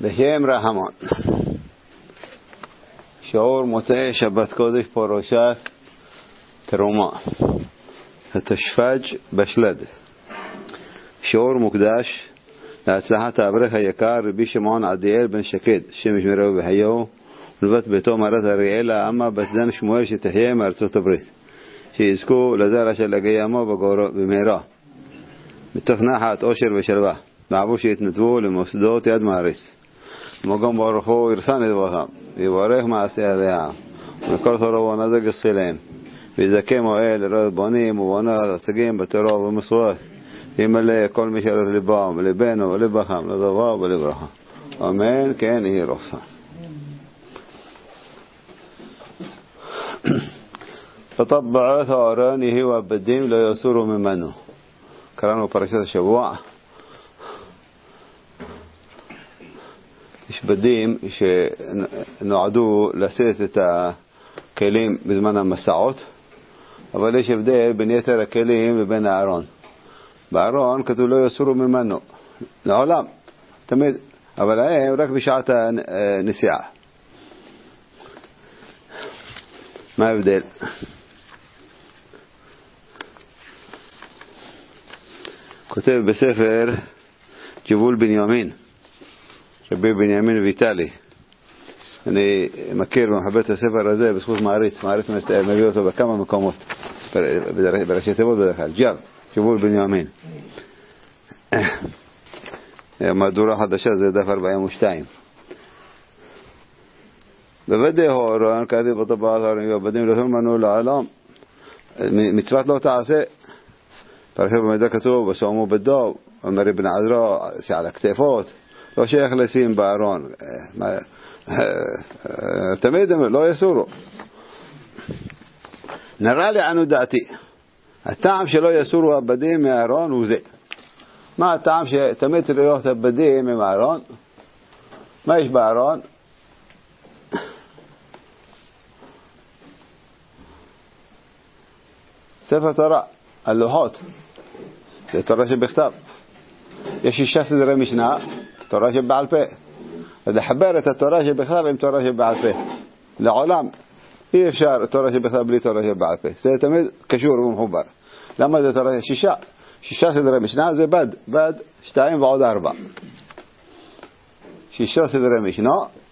בשם רחמן. שיעור מוצאי שבת קודש פרשת תרומה, התשפ"ג בשלד. שיעור מוקדש להצלחת האברך היקר רבי שמעון עדיאל בן שקד, שם ישמרהו וחיהו, ולבת ביתו מרת אריאלה אמה בת דן שמואל שתחיה מארצות הברית, שיזכו לזרע של הגיימו במהרה מתוך נחת עושר ושלווה, בעבור שיתנדבו למוסדות יד מעריץ. ומגם ברוך הוא ירסן לדברכם ויברך מעשי ידיה וכל תורה ונזק יסחילם ויזכה מועל לראות בונים ובונות השגים בתורה ובמסורת, ימלא כל מי שרת לבם ולבנו ולבכם לדבר ולברכה, אמן. כן יהי רצון. فطبع ثارانه وبديم لا يسور منه. קראנו פרשת השבוע. יש בדים שנועדו לשאת את הכלים בזמן המסעות, אבל יש הבדל בין יתר הכלים לבין הארון. בארון כתוב לא יסורו ממנו לעולם תמיד, אבל הם רק בשעת הנסיעה. מה ההבדל? כותב בספר ג'בול בנימין רבי בנימין ויטלי, אני מכיר ומחבר את הספר הזה בזכות מעריץ מביא אותו בכמה מקומות בראשי תיבות בדרך כלל, ג'בול בנימין, מהדורה חדשה, זה דף 42. בוודאי הורן כתב בטבעת הורן ובדים לא תלמנו לעולם, מצוות לא תעשה. פרשת במידע כתוב ושמו בדוב, אומר בן עזרא שעל הכתפות, לא שייך לשים בארון, תמיד לא יסורו. נראה לי ענו דעתי, הטעם שלא יסורו הבדים מהארון הוא זה. מה הטעם שתמיד לראות הבדים מהארון? מה יש בארון? ספר תורה, הלוחות, זה תורה שבכתב. יש 6 סדרי משנה, תורה שבעל פה. אז לחבר את התורה שבכתב עם תורה שבעל פה. לעולם אי אפשר תורה שבכתב בלי תורה שבעל פה. זה תמיד קשור ומחובר. למה זה תורה? 6 סדרי משנה זה בד 2 ועוד 4. 6 סדרי משנה.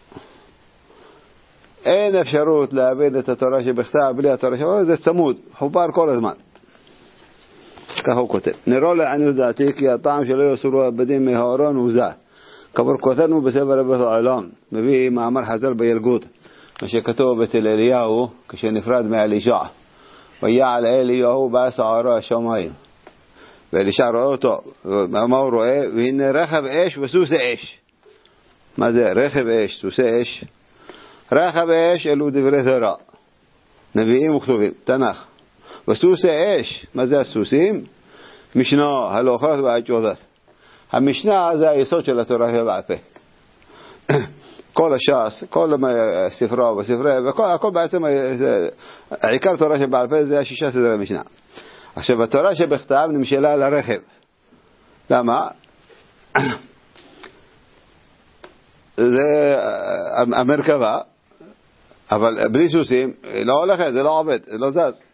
אין אפשרות להבין את התורה שבכתב בלי התורה שבכתב, זה צמוד, חובר כל הזמן. ככה הוא כותב. נראה לעניות דעתי כי הטעם שלא יסורו הבדים מהארון הוא זה. כבר כותבנו בספר רבת העולם, מביא מאמר חז"ל בילגות, מה שכתוב בתל אליהו כשנפרד מאלישע. ויעל אליהו בסערה השמיים. ואלישע רואה אותו, מה הוא רואה? והנה רכב אש וסוס אש. מה זה רכב אש, סוס אש? רכב אש אלו דברי תורה, נביאים וכתובים, תנ"ך. וסוס אש, מה זה הסוסים? משנה, הלוחות והעקרונות. המשנה זה היסוד של התורה שבעל פה. כל הש"ס, כל ספרה וספרי, הכל בעצם, העיקר תורה שבעל פה זה 6 סדרי משנה. עכשיו התורה שבכתב נמשלה לרכב. למה? זה המרכבה, אבל בלי סוסים לא הולכת, זה לא עובד, זה לא זז.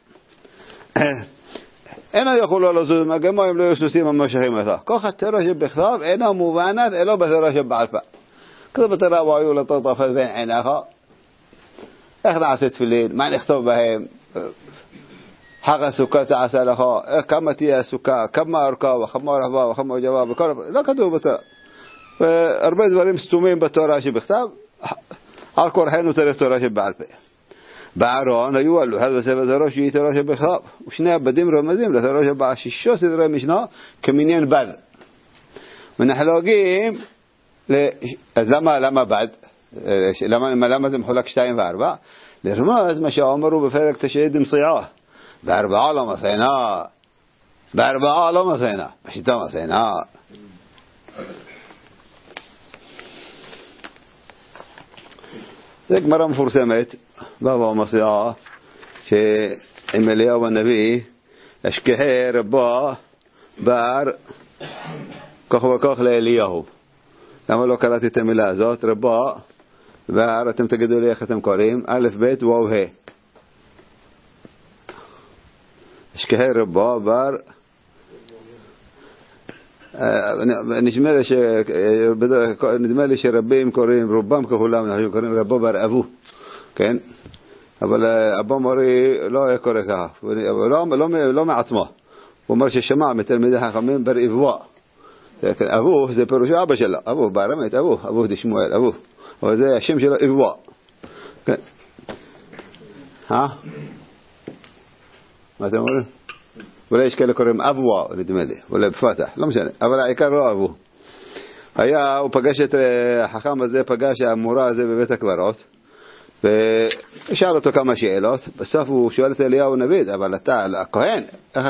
אינו יכול לזוז מגמו אם לא יהיו סוסים המשכים אותה. כך התורה שבכתב אינה מובנת אלא בתורה שבעל פה. כתוב בתורה והיו לטוטפת בין עיניך. איך נעשה תפילין? מה נכתוב בהם? חג הסוכה תעשה לך, כמה תהיה הסוכה, כמה ארכה וכמה רחבה וכמה ג'בה, לא כתוב בתורה. והרבה דברים סתומים בתורה שבכתב, על כורחנו צריך תורה שבעל פה. בארון היו הלוחות וספר תורה שהיא תורה שבכתב, ושני הבדים רמזים לתורה שבעל 6 סדרי משנה כמניין בד. ונחלוגים, אז למה בד? למה זה מחולק 2 ו4? לרמז מה שאמרו בפרק תשעיד מסיעה, ב4 לא מסיינה, ב4 לא מסיינה, בשיטה מסיינה. זה גמרא מפורסמת בבא מציעא שעם אליהו הנביא השכחי רבה בר כך וכך לאליהו, למה לא קראתי את המילה הזאת? רבה, ואתם תגידו לי איך אתם קוראים, א' ב' ו' ה'. אשכהי רבה בר, נדמה לי שרבים קוראים, רובם ככולם קוראים רבה בר אבו, כן? אבל אבו מורי לא היה קורא ככה, לא מעצמו. הוא אומר ששמע מתלמידי חכמים בר אבוה. אבו זה פירוש אבא שלו, אבו בארמית, אבו זה שמואל, אבו. אבל זה השם שלו אבוה. כן. מה אתם אומרים? אולי יש כאלה קוראים אבוה, נדמה לי, אולי בפתח, לא משנה. אבל העיקר לא אבו. הוא פגש את החכם הזה, פגש המורה הזה בבית הקברות. ושאל אותו כמה שאלות. בסוף הוא שואל את אליהו הנביא, אבל אתה הכהן, איך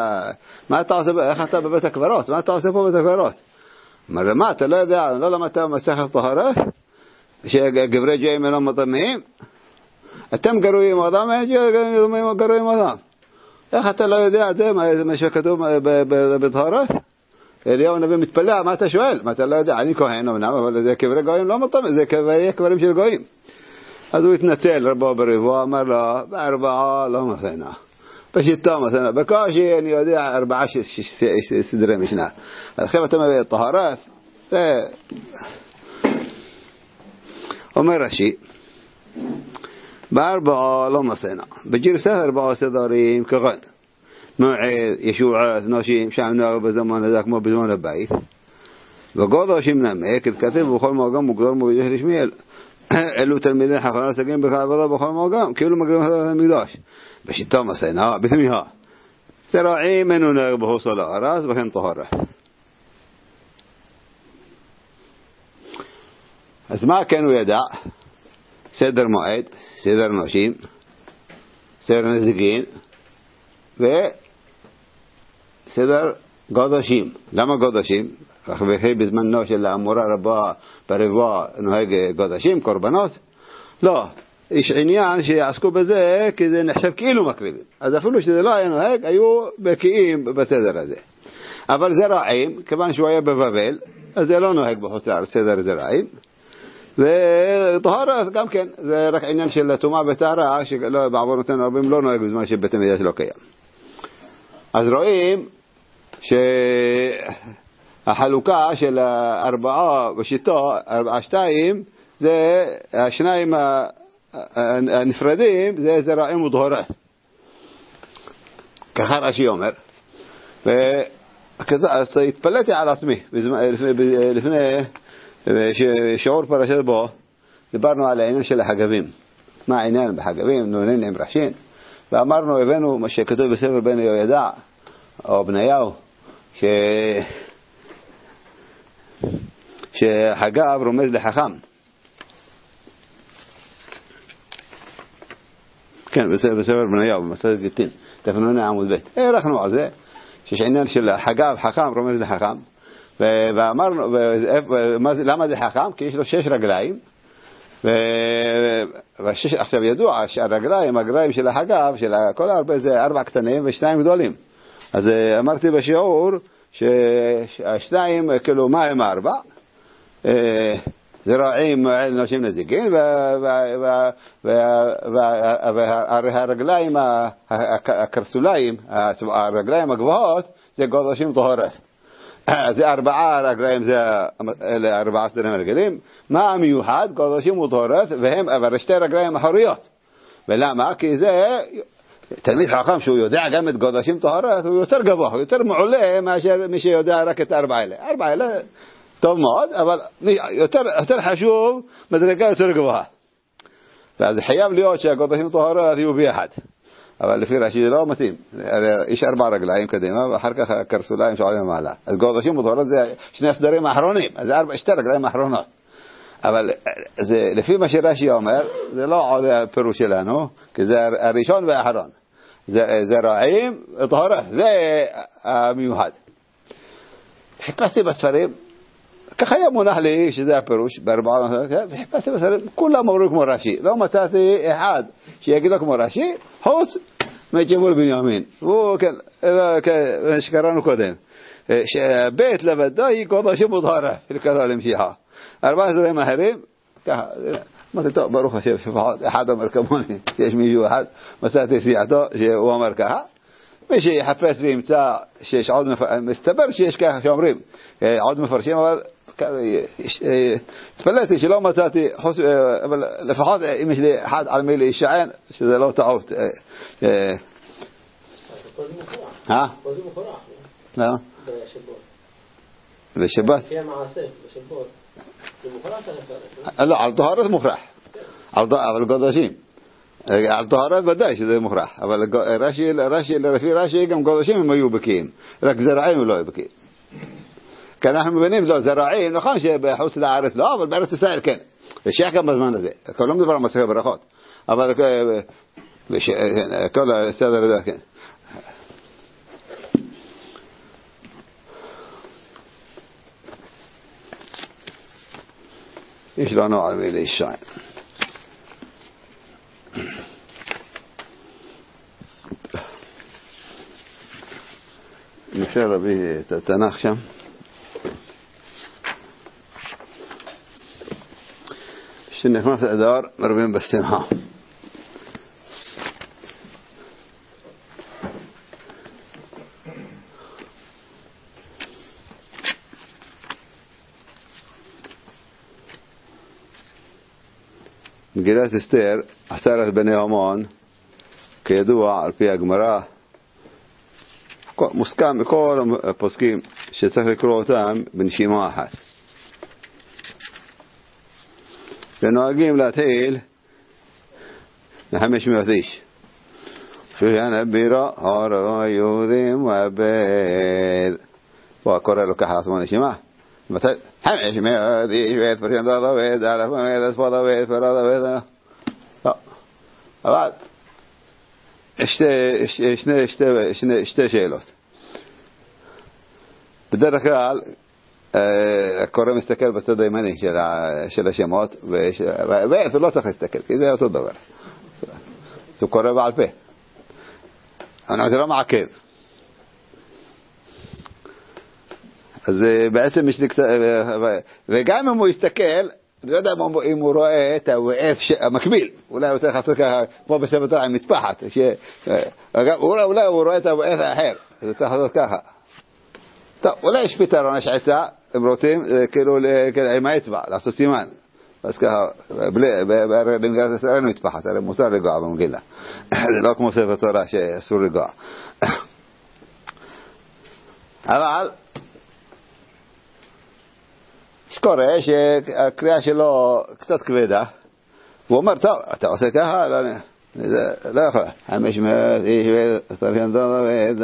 אתה בבית הקברות? מה אתה עושה פה בבית הקברות? אמר, מה, אתה לא יודע, לא למדת מסכת טהרה שגברי ג'יים אינם מטמאים? אתם גרועים אדם, גרועים אדם. איך אתה לא יודע את זה, מה שכתוב בטהרה? אליהו הנביא מתפלא, מה אתה שואל? מה אתה לא יודע? אני כהן אמנם, אבל זה קברי גויים לא מטמאים, זה קברים של גויים. אז הוא התנצל, רבו ברבו, אמר לו, בארבעה לא מסנה. בשיטה מסנה. בקושי אני יודע 4 סדרי משנה. אז עכשיו אתה מביא את טהרת. אומר רש"י, בארבעה לא מסנה. בגרסה 4 סדרים כגון. מועד, ישועות, נשים, שם נוער בזמן הזה כמו בזמן הבית. וגודו שמנמק, כתב בכל מקום מוגדר מובידש לשמיאל. אלו תלמידי חכמים עסקים בעבודה בכל מקום, כאילו מגדירים את המקדש. בשיטה מסנה, בתמיהה. זרעים אינו נוהג בחוסר לארץ וכן טהרה. אז מה כן הוא ידע? סדר מועד, סדר נשים, סדר נזיקין, וסדר גודשים. למה גודשים? וכי בזמנו של המורה רבה ברבוע נוהג גודשים, קורבנות? לא, יש עניין שעסקו בזה כי זה נחשב כאילו מקריבים. אז אפילו שזה לא היה נוהג, היו בקיאים בסדר הזה. אבל זרעים, כיוון שהוא היה בבבל, אז זה לא נוהג בחוץ לארץ, סדר זרעים. וטהרה גם כן, זה רק עניין של טומאה וטהרה, שבעוונותינו רבים לא נוהג בזמן שבית המקדש לא קיים. אז רואים שהחלוקה של 4 בשיטה, 2, זה השניים הנפרדים, זה זרעים וטהרה. ככה רש"י אומר. אז התפלאתי על עצמי, לפני שיעור פרשת בו, דיברנו על העניין של החגבים. מה העניין בחגבים? נונן עם ראשין. ואמרנו, הבאנו מה שכתוב בספר בן יהוידע, או בניהו, שחגב רומז לחכם. כן, בספר בניהו, במסכת גיטין, תפנוני עמוד ב'. הלכנו על זה, שיש עניין של חגב, חכם רומז לחכם. ואמרנו, למה זה חכם? כי יש לו 6 רגליים, עכשיו ידוע שהרגליים של החגב, של כל הרבה זה 4 קטנים ו2 גדולים. אז אמרתי בשיעור שהשניים כאילו מה הם 4? זרעים נשים נזיקין, והרגליים הקרסוליים, הרגליים הגבוהות, זה גודשים טהרה. זה 4 רגליים, זה 4 סדרים רגלים. מה המיוחד? גודשים וטהרה, והם אבל 2 רגליים אחוריות. ולמה? כי זה תלמיד חכם שהוא יודע גם את גודשים טהרה, הוא יותר גבוה, הוא יותר מעולה מאשר מי שיודע רק את 4 אלה. 4 אלה טוב מאוד, אבל יותר חשוב, מדרגה יותר גבוהה. ואז חייב להיות שהגודשים טהרה יהיו ביחד. אבל לפי רש"י זה לא מתאים. יש 4 רגליים קדימה, ואחר כך הקרסוליים שעולים מעלה. אז גודשים וטהרה זה 2 הסדרים האחרונים, אז זה 2 רגליים האחרונות. אבל זה, לפי מה שרש"י אומר, זה לא עוד הפירוש שלנו, כי זה הראשון והאחרון. זה רעים וטהרה, זה המיוחד. חיפשתי בספרים, ככה היה מונח לי שזה הפירוש, וחיפשתי בספרים, כולם אמרו כמו רש"י. לא מצאתי אחד שיגיד לו כמו רש"י, חוץ מג'מול בנימין. והוא, כן, שקראנו קודם. שבית לבדו היא גודשים וטהרה, כזו למשיחה. 14 מהרים, ככה, אמרתי, טוב, ברוך השם, לפחות אחד אומר כמוני, יש מישהו אחד, מצאתי סייעתו, שהוא אומר ככה, מי שיחפש וימצא שיש עוד מסתבר שיש ככה שאומרים, עוד מפרשים, אבל התפלאתי שלא מצאתי, אבל לפחות אם יש לי אחד על מי להישען, שזה לא טעות. פה זה מוכרח. למה? בשבת. בשבת? לפי המעשה, בשבת. זה מוכרח לא, על טהרת מוכרח. אבל קודשים. על טהרת ודאי שזה מוכרח. אבל לפי רש"י גם קודשים הם היו בקיאים. רק זרעים הם לא היו בקיאים. כי אנחנו מבינים, לא, זרעים, נכון שבחוץ לארץ לא, אבל בארץ ישראל כן. זה שייך גם בזמן הזה. כל לא מדבר על מסכת ברכות. אבל כל הסדר הזה, כן. יש לנו על מי להישען. אפשר להביא את התנ"ך שם. שנכנס אדר מרבים בשמחה. מגילת אסתר, 10 בני המן, כידוע על פי הגמרא, מוסכם בכל הפוסקים שצריך לקרוא אותם בנשימה אחת. ונוהגים להתחיל 500 איש. שינבירה הר היהודים ועבד. פה קורא לו ככה עצמו נשימה. 500 איש ואת פרשן דוד, אלף עמד אספוד עבד, פרד עבד. אבל שתי שאלות. בדרך כלל הקורא מסתכל בצד הימני של השמות, ואיפה לא צריך להסתכל, כי זה אותו דבר. זה קורא בעל פה. אבל זה לא מעכב. אז בעצם יש לי קצת, וגם אם הוא יסתכל, אני לא יודע אם הוא רואה את הוואף המקביל, אולי הוא צריך לעשות ככה, כמו בספר תורה עם מטפחת, אולי הוא רואה את הוואף האחר, אז צריך לעשות ככה. טוב, אולי יש פתרון, יש עצה, הם רוצים כאילו עם האצבע, לעשות סימן. אז ככה, במגילת אסתר אין מטפחת, הרי מותר לגוע במגילה. זה לא כמו ספר תורה שאסור לגוע. אבל שקורא שהקריאה שלו קצת כבדה, הוא אומר, טוב, אתה עושה ככה? לא יכול. 500 איש ופרשן דוד,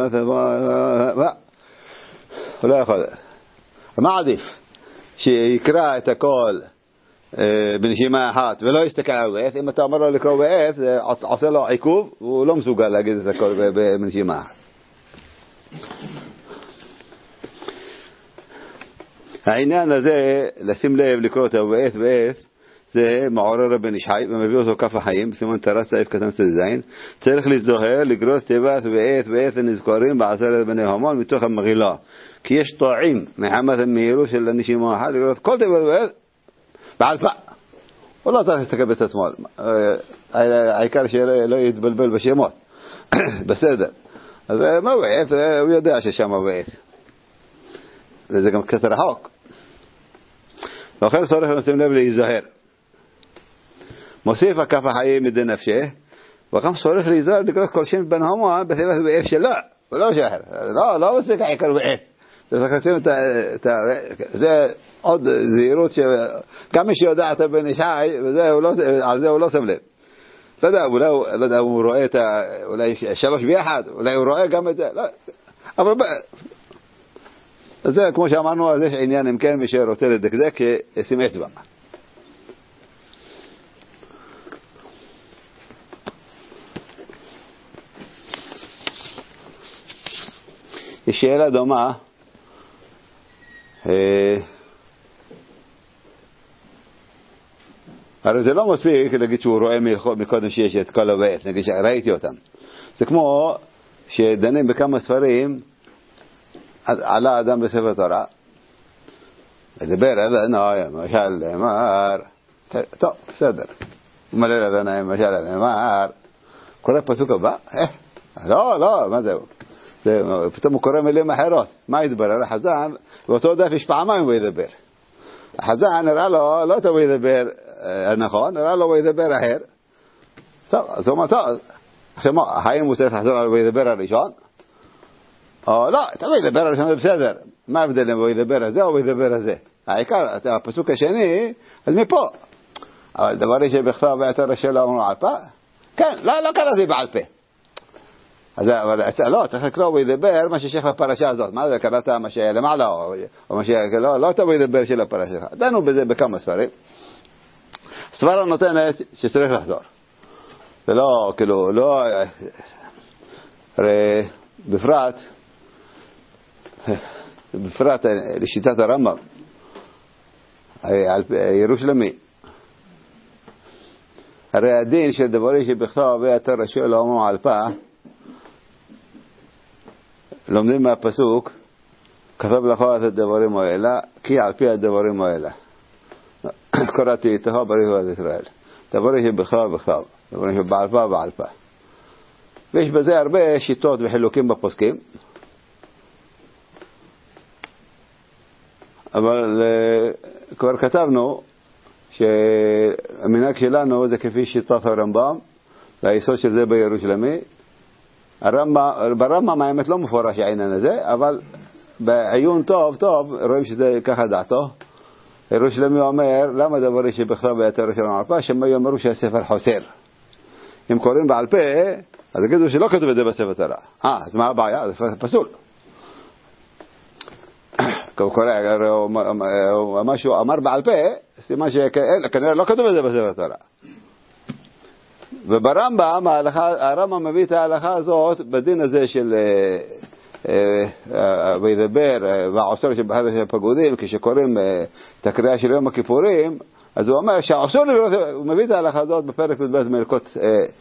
הוא לא יכול. מה עדיף? שיקרא את הכל בנשימה אחת ולא יסתכל על ועת. אם אתה אומר לו לקרוא ועת, זה עושה לו עיכוב, והוא לא מסוגל להגיד את הכל בנשימה אחת. העניין הזה, לשים לב לקרוא את הוואף ועת, זה מעורר רבן איש חי ומביא אותו כף החיים, בסימן תרס סעיף קטן צ"ז. צריך להזדהר, לגרוס תיבת ועת הנזכרים ב10 בני המן מתוך המגילה. כי יש טועים מחמת המהירות של הנשימה אחת, לגרוס כל תיבת ועת בעל פה. הוא לא צריך להסתכל בצד שמאל. העיקר שלא יתבלבל בשמות. בסדר. אז מה ועת? הוא יודע ששם ועת. וזה גם קצת רחוק. ואחר צורך לשים לב להיזהר. מוסיף הכף החיים מדי נפשה, וגם צורך להיזהר לקרוא כל שם בן המן בתיבת ועת שלו, ולא שחר. לא מספיק העיקר ועת. זה עוד זהירות גם מי שיודע את הבן איש חי, על זה הוא לא שם לב. לא יודע, הוא רואה את אולי 3 ביחד, אולי הוא רואה גם את זה, אבל אז זה כמו שאמרנו, אז יש עניין אם כן מי שרוצה לדקדק שישים אצבע. יש שאלה דומה, הרי זה לא מספיק להגיד שהוא רואה מקודם שיש את כל הוואף, נגיד שראיתי אותם. זה כמו שדנים בכמה ספרים, עלה אדם בספר תורה, וידבר אדוני משל לאמר. טוב, בסדר. ומלל אדוני משל לאמר. קורא פסוק הבא? לא, מה זהו? פתאום הוא קורא מילים אחרות. מה ידבר? החזן, באותו דף יש פעמיים הוא ידבר. החזן נראה לו, לא טוב ידבר נכון, נראה לו הוא ידבר אחר. טוב, אז הוא אומר, טוב, האם הוא צריך לחזור על הוא ידבר הראשון? או לא, תמיד ידבר הראשון זה בסדר. מה ההבדל אם הוא ידבר הזה או הוא ידבר הזה? העיקר, הפסוק השני, אז מפה. אבל דבר שבכתב ויתר השאלה אמרו על פה? כן, לא קראתי בעל פה. אז לא, צריך לקרוא וידבר מה ששייך לפרשה הזאת. מה זה, קראת מה שלמעלה או מה לא תבוא ידבר של הפרשה. דנו בזה בכמה ספרים. סברה נותנת שצריך לחזור. ולא, כאילו, לא, הרי בפרט לשיטת הרמב"ם, ירושלמי, הרי הדין של דברי שבכתב ויתר השאלה אמרו על פה, לומדים מהפסוק, כתב לך את הדברים האלה, כי על פי הדברים האלה. קראתי איתו בריבונות ישראל. דברי שבכתב בכתב, דברי שבעל פה בעל פה. ויש בזה הרבה שיטות וחילוקים בפוסקים. אבל כבר כתבנו שהמנהג שלנו זה כפי שיטת הרמב"ם, והיסוד של זה בירושלמי. ברמב"ם האמת לא מפורש העניין הזה, אבל בעיון טוב רואים שזה ככה דעתו. ירושלמי אומר, למה דברי שבכתב ויתר השאלה על פה? שהם יאמרו שהספר חוסר. אם קוראים בעל פה, אז יגידו שלא כתוב את זה בספר תורה. אז מה הבעיה? זה פסול. מה שהוא אמר בעל פה, סימן שכנראה לא כתוב את זה בספר תורה. וברמב"ם, הרמב"ם מביא את ההלכה הזאת בדין הזה של וידבר והעוסר שבחד הפגודים, כשקוראים את הקריאה של יום הכיפורים, אז הוא אומר שהעוסר, הוא מביא את ההלכה הזאת בפרק מדבר מלכות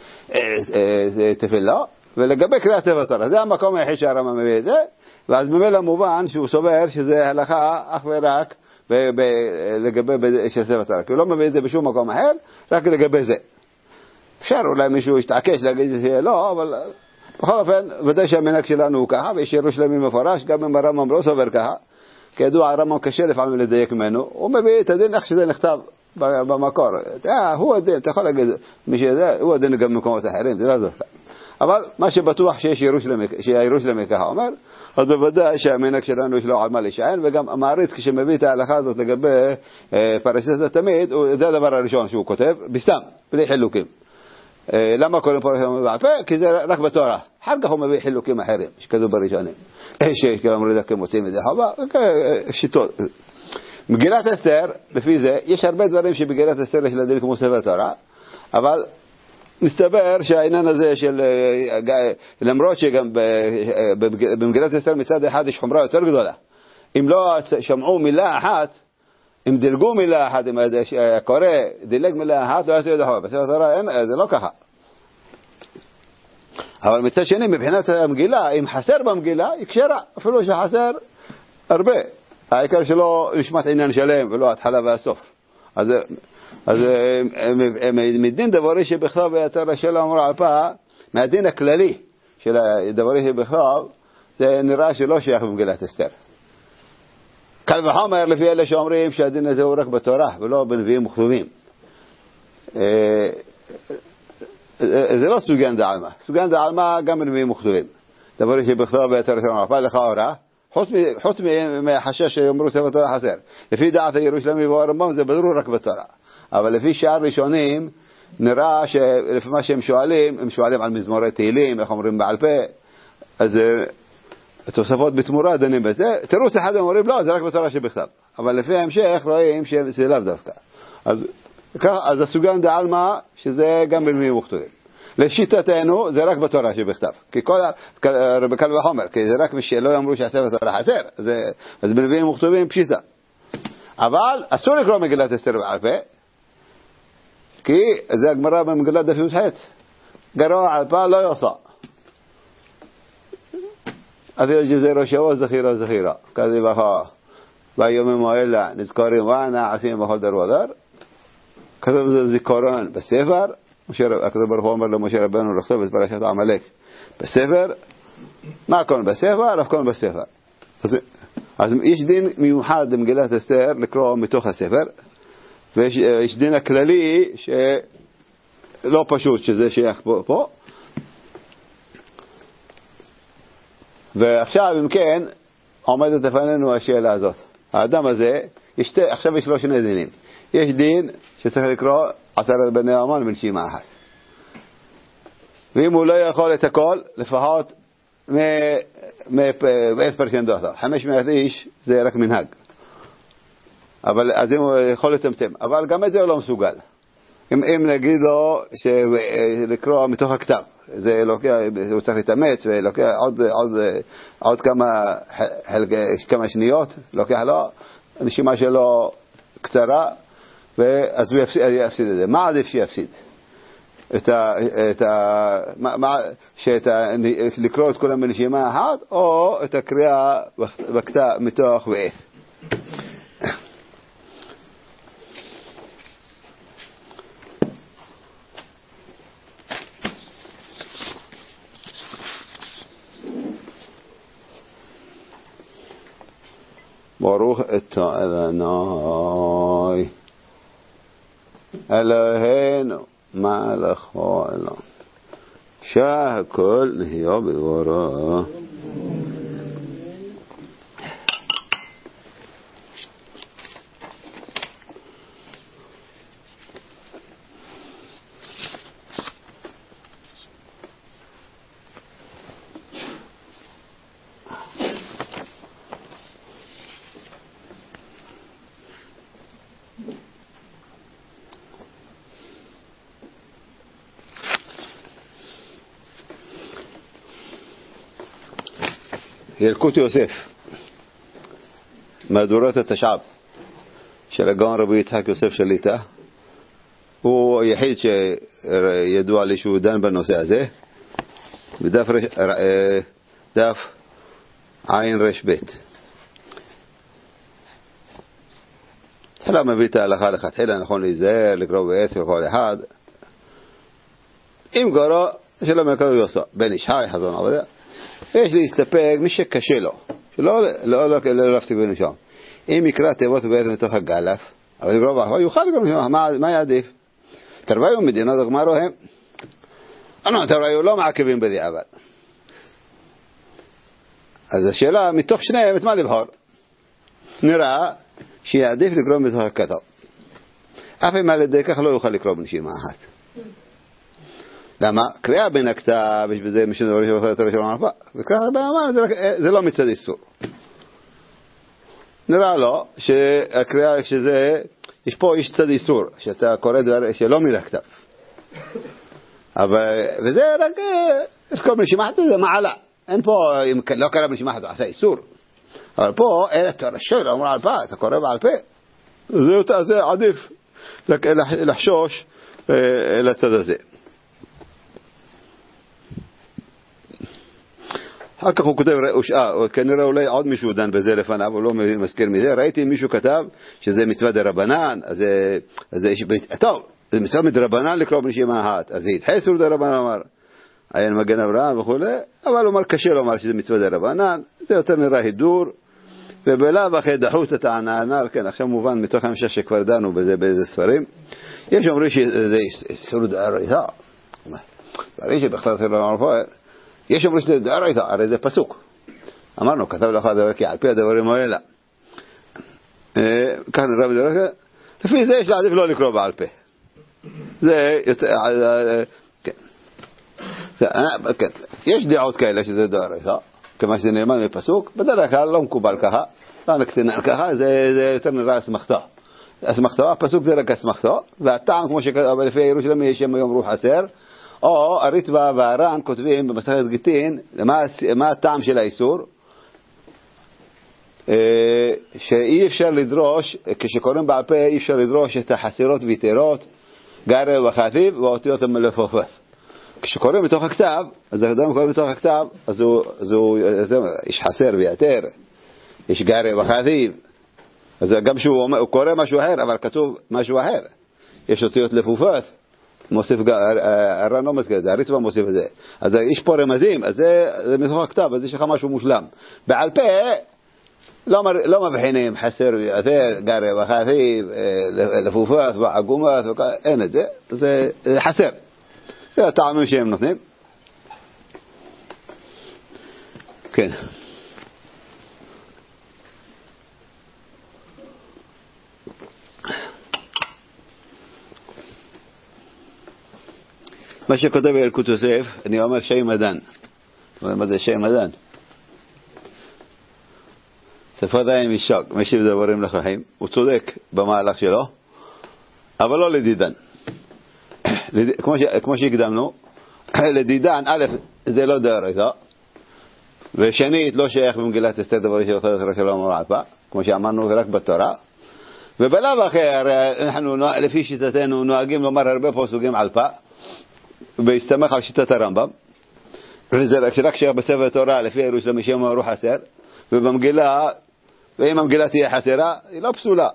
תפילה, ולגבי קריאת ספר תורה, זה המקום היחיד שהרמב"ם מביא את זה, ואז ממילא מובן שהוא סובר שזה הלכה אך ורק לגבי של ספר תורה, כי הוא לא מביא את זה בשום מקום אחר, רק לגבי זה. אפשר אולי מישהו יתעקש להגיד שזה לא, אבל בכל אופן, ודאי שהמנהג שלנו הוא ככה, ויש ירושלמי מפורש, גם אם הרמב"ם לא סובר ככה, כידוע הרמב"ם קשה לפעמים לדייק ממנו, הוא מביא את הדין איך שזה נכתב במקור. הוא הדין, אתה יכול להגיד, הוא הדין גם במקומות אחרים, זה לא זו. אבל מה שבטוח שיש ירושלמי ככה אומר, אז בוודאי שהמנהג שלנו יש לו על מה להישען, וגם המעריץ כשמביא את ההלכה הזאת לגבי פרשת התמיד, זה הדבר הראשון שהוא כותב, בסתם, בלי חילוקים. למה קוראים פרשת בעל פה? כי זה רק בתורה. אחר כך הוא מביא חילוקים אחרים, שכזו בראשונים. שכאלה לדעתי מוצאים את זה חובה, שיטות. מגילת אסתר, לפי זה, יש הרבה דברים שבמגילת אסתר יש לדין כמו ספר תורה, אבל מסתבר שהעניין הזה של, למרות שגם במגילת אסתר מצד אחד יש חומרה יותר גדולה. אם לא שמעו מילה אחת, אם דילגו מילה אחת, אם הקורא דילג מילה אחת, לא יעשו ידע חובה. בספר תורה זה לא ככה. אבל מצד שני, מבחינת המגילה, אם חסר במגילה, יקשרה, אפילו שחסר הרבה. העיקר שלא נשמט עניין שלם, ולא התחלה והסוף. אז מדין דברי שבכתב ויתר השאלה אמרו על פה, מהדין הכללי של דברי שבכתב, זה נראה שלא שייך במגילת אסתר. קל וחומר לפי אלה שאומרים שהדין הזה הוא רק בתורה, ולא בנביאים וכתובים. זה לא סוגן דעלמה. סוגן דעלמה גם בנביאים וכתובים. דברי שבכתב ויתר השאלה אמרו על פה לכאורה, חוץ מהחשש שיאמרו ספר תורה חסר. לפי דעת הירושלמי והרמב"ם זה ברור רק בתורה. אבל לפי שאר ראשונים נראה שלפי מה שהם שואלים, הם שואלים על מזמורי תהילים, איך אומרים בעל פה, אז תוספות בתמורה דנים בזה. תירוץ אחד הם אומרים לא, זה רק בתורה שבכתב. אבל לפי ההמשך רואים שזה לאו דווקא. אז הסוגן דעלמה שזה גם בנביאים וכתובים. לשיטתנו זה רק בתורה שבכתב. כי קל וחומר, כי זה רק מי שלא יאמרו שהספר תורה חסר, אז בנביאים וכתובים פשיטה. אבל אסור לקרוא מגילת אסתר בעל פה, כי זה הגמרא במגילת דף י"ח. גרוע על פה לא יעשה. אפילו גזירו שבוע זכירה. כזה בכה. והיומים האלה נזכרים ונעשים בכל דר ודר. כתוב זיכרון בספר, הקדוש ברוך הוא אומר למשה רבנו לכתוב את פרשת עמלק בספר. מה כאן בספר? אף כאן בספר. אז יש דין מיוחד במגילת אסתר לקרוא מתוך הספר, ויש דין הכללי שלא פשוט שזה שייך פה. ועכשיו אם כן עומדת לפנינו השאלה הזאת. האדם הזה, עכשיו יש לו שני דינים. יש דין שצריך לקרוא 10 בני אמן בנשימה אחת, ואם הוא לא יכול את הכל, לפחות 10% 500 איש זה רק מנהג, אבל אז הוא יכול לצמצם, אבל גם את זה הוא לא מסוגל. אם נגיד לו לקרוא מתוך הכתב, זה לוקח, הוא צריך להתאמץ ולוקח עוד כמה שניות, לוקח לו, הנשימה שלו קצרה, ואז הוא יפסיד את זה. מה עדיף שיפסיד? לקרוא את כולם בנשימה אחת, או את הקריאה בכתב מתוך ואף? ברוך אתה אדוני אלוהינו מלך העולם שהכל נהיה בדברו. ילקוט יוסף, מהדורות התשע"ב של הגאון רבי יצחק יוסף שליט"א, הוא היחיד שידוע לי שהוא דן בנושא הזה, בדף עין רש ב'. תחילה מביא את ההלכה לכתחילה, נכון להיזהר, לקרוא בעץ ולכל אחד. אם גורו שלא מלכתו יוסף, בן איש חי, חזון עבודה, יש להסתפק מי שקשה לו, שלא להפסיק בנשום. אם יקרא תיבות בעצם מתוך הגלף, אבל יקרא באחר, יוכל לקרוא בנשום. מה יעדיף? תרוויו מדינות הגמרו הם. תרוויו לא מעכבים בדיעבד. אז השאלה, מתוך שניהם, את מה לבחור? נראה שיעדיף לקרוא מתוך הכתב. אף אם על ידי כך לא יוכל לקרוא בנשימה אחת. למה? קריאה בין הכתב, יש בזה משהו דברים שעושה יותר ראשון ענפה, וככה זה לא מצד איסור. נראה לו שהקריאה שזה, יש פה איש צד איסור, שאתה קורא דבר שלא מן הכתב. וזה רק, יש כל בנשימה אחת, זה מעלה. אין פה, אם לא קרא בנשימה אחת, הוא עשה איסור. אבל פה, אין אתה רשוי, לא אומר על פה, אתה קורא בעל פה. זה עדיף לחשוש לצד הזה. אחר כך הוא כותב, כנראה אולי עוד מישהו דן בזה לפניו, הוא לא מזכיר מזה, ראיתי מישהו כתב שזה מצווה דרבנן, טוב, זה מצווה מדרבנן לקרוא בנשימה אחת, אז זה התחסר דרבנן, אמר, עין מגן אברהם וכו', אבל הוא אומר, קשה לומר שזה מצווה דרבנן, זה יותר נראה הידור, ובלאו אחרי דחות את העננה, כן, עכשיו מובן מתוך המשך שכבר דנו בזה באיזה ספרים, יש אומרים שזה איסור דאורייתא, הרי שבכלל זה לא אמר, יש אומרים שזה דאורייתא, הרי זה פסוק. אמרנו, כתב לך הדבר כי על פי הדברים האלה. כך נראה בדרך, לפי זה יש לעדיף לא לקרוא בעל פה. זה יותר, כן. יש דעות כאלה שזה דאורייתא, כמה שזה נלמד מפסוק, בדרך כלל לא מקובל ככה, לא נקטנן ככה, זה יותר נראה אסמכתא. אסמכתא, הפסוק זה רק אסמכתא, והטעם כמו שכתב לפי ירושלמי יש שם יאמרו חסר, או הריטב"א והר"ן כותבים במסכת גיטין, מה הטעם של האיסור? שאי אפשר לדרוש, כשקוראים בעל פה אי אפשר לדרוש את החסירות ויתרות, גרב וחטיב ואותיות המלפופף. כשקוראים בתוך הכתב, אז האדם קורא בתוך הכתב, אז יש חסר ויתר, יש גרב וחטיב, אז גם שהוא קורא משהו אחר, אבל כתוב משהו אחר. יש אותיות לפופות, מוסיף, הר"ן לא מזכיר את זה, הריטב"א מוסיף את זה. אז יש פה רמזים, אז זה מתוך הכתב, אז יש לך משהו מושלם. בעל פה, לא מבחינים, חסר, יותר, גרב, החתיב, לפופות, ועגומות, אין את זה, זה חסר. זה הטעמים שהם נותנים. כן. מה שכותב ילקוט יוסף, אני אומר שי מדן. מה זה שי מדן? שפת האם ישוק, משיב דברים לחיים. הוא צודק במהלך שלו, אבל לא לדידן. כמו שהקדמנו, לדידן, א', זה לא דאורייתא, ושנית, לא שייך במגילת אסתר דברים של אותה שלא אמרו על פה, כמו שאמרנו, רק בתורה. ובלב אחר, אנחנו לפי שיטתנו נוהגים לומר הרבה פסוקים על פה, בהסתמך על שיטת הרמב"ם, וזה רק שייך בספר התורה לפי ירושלמי שאמרו חסר, ובמגילה, ואם המגילה תהיה חסרה, היא לא פסולה.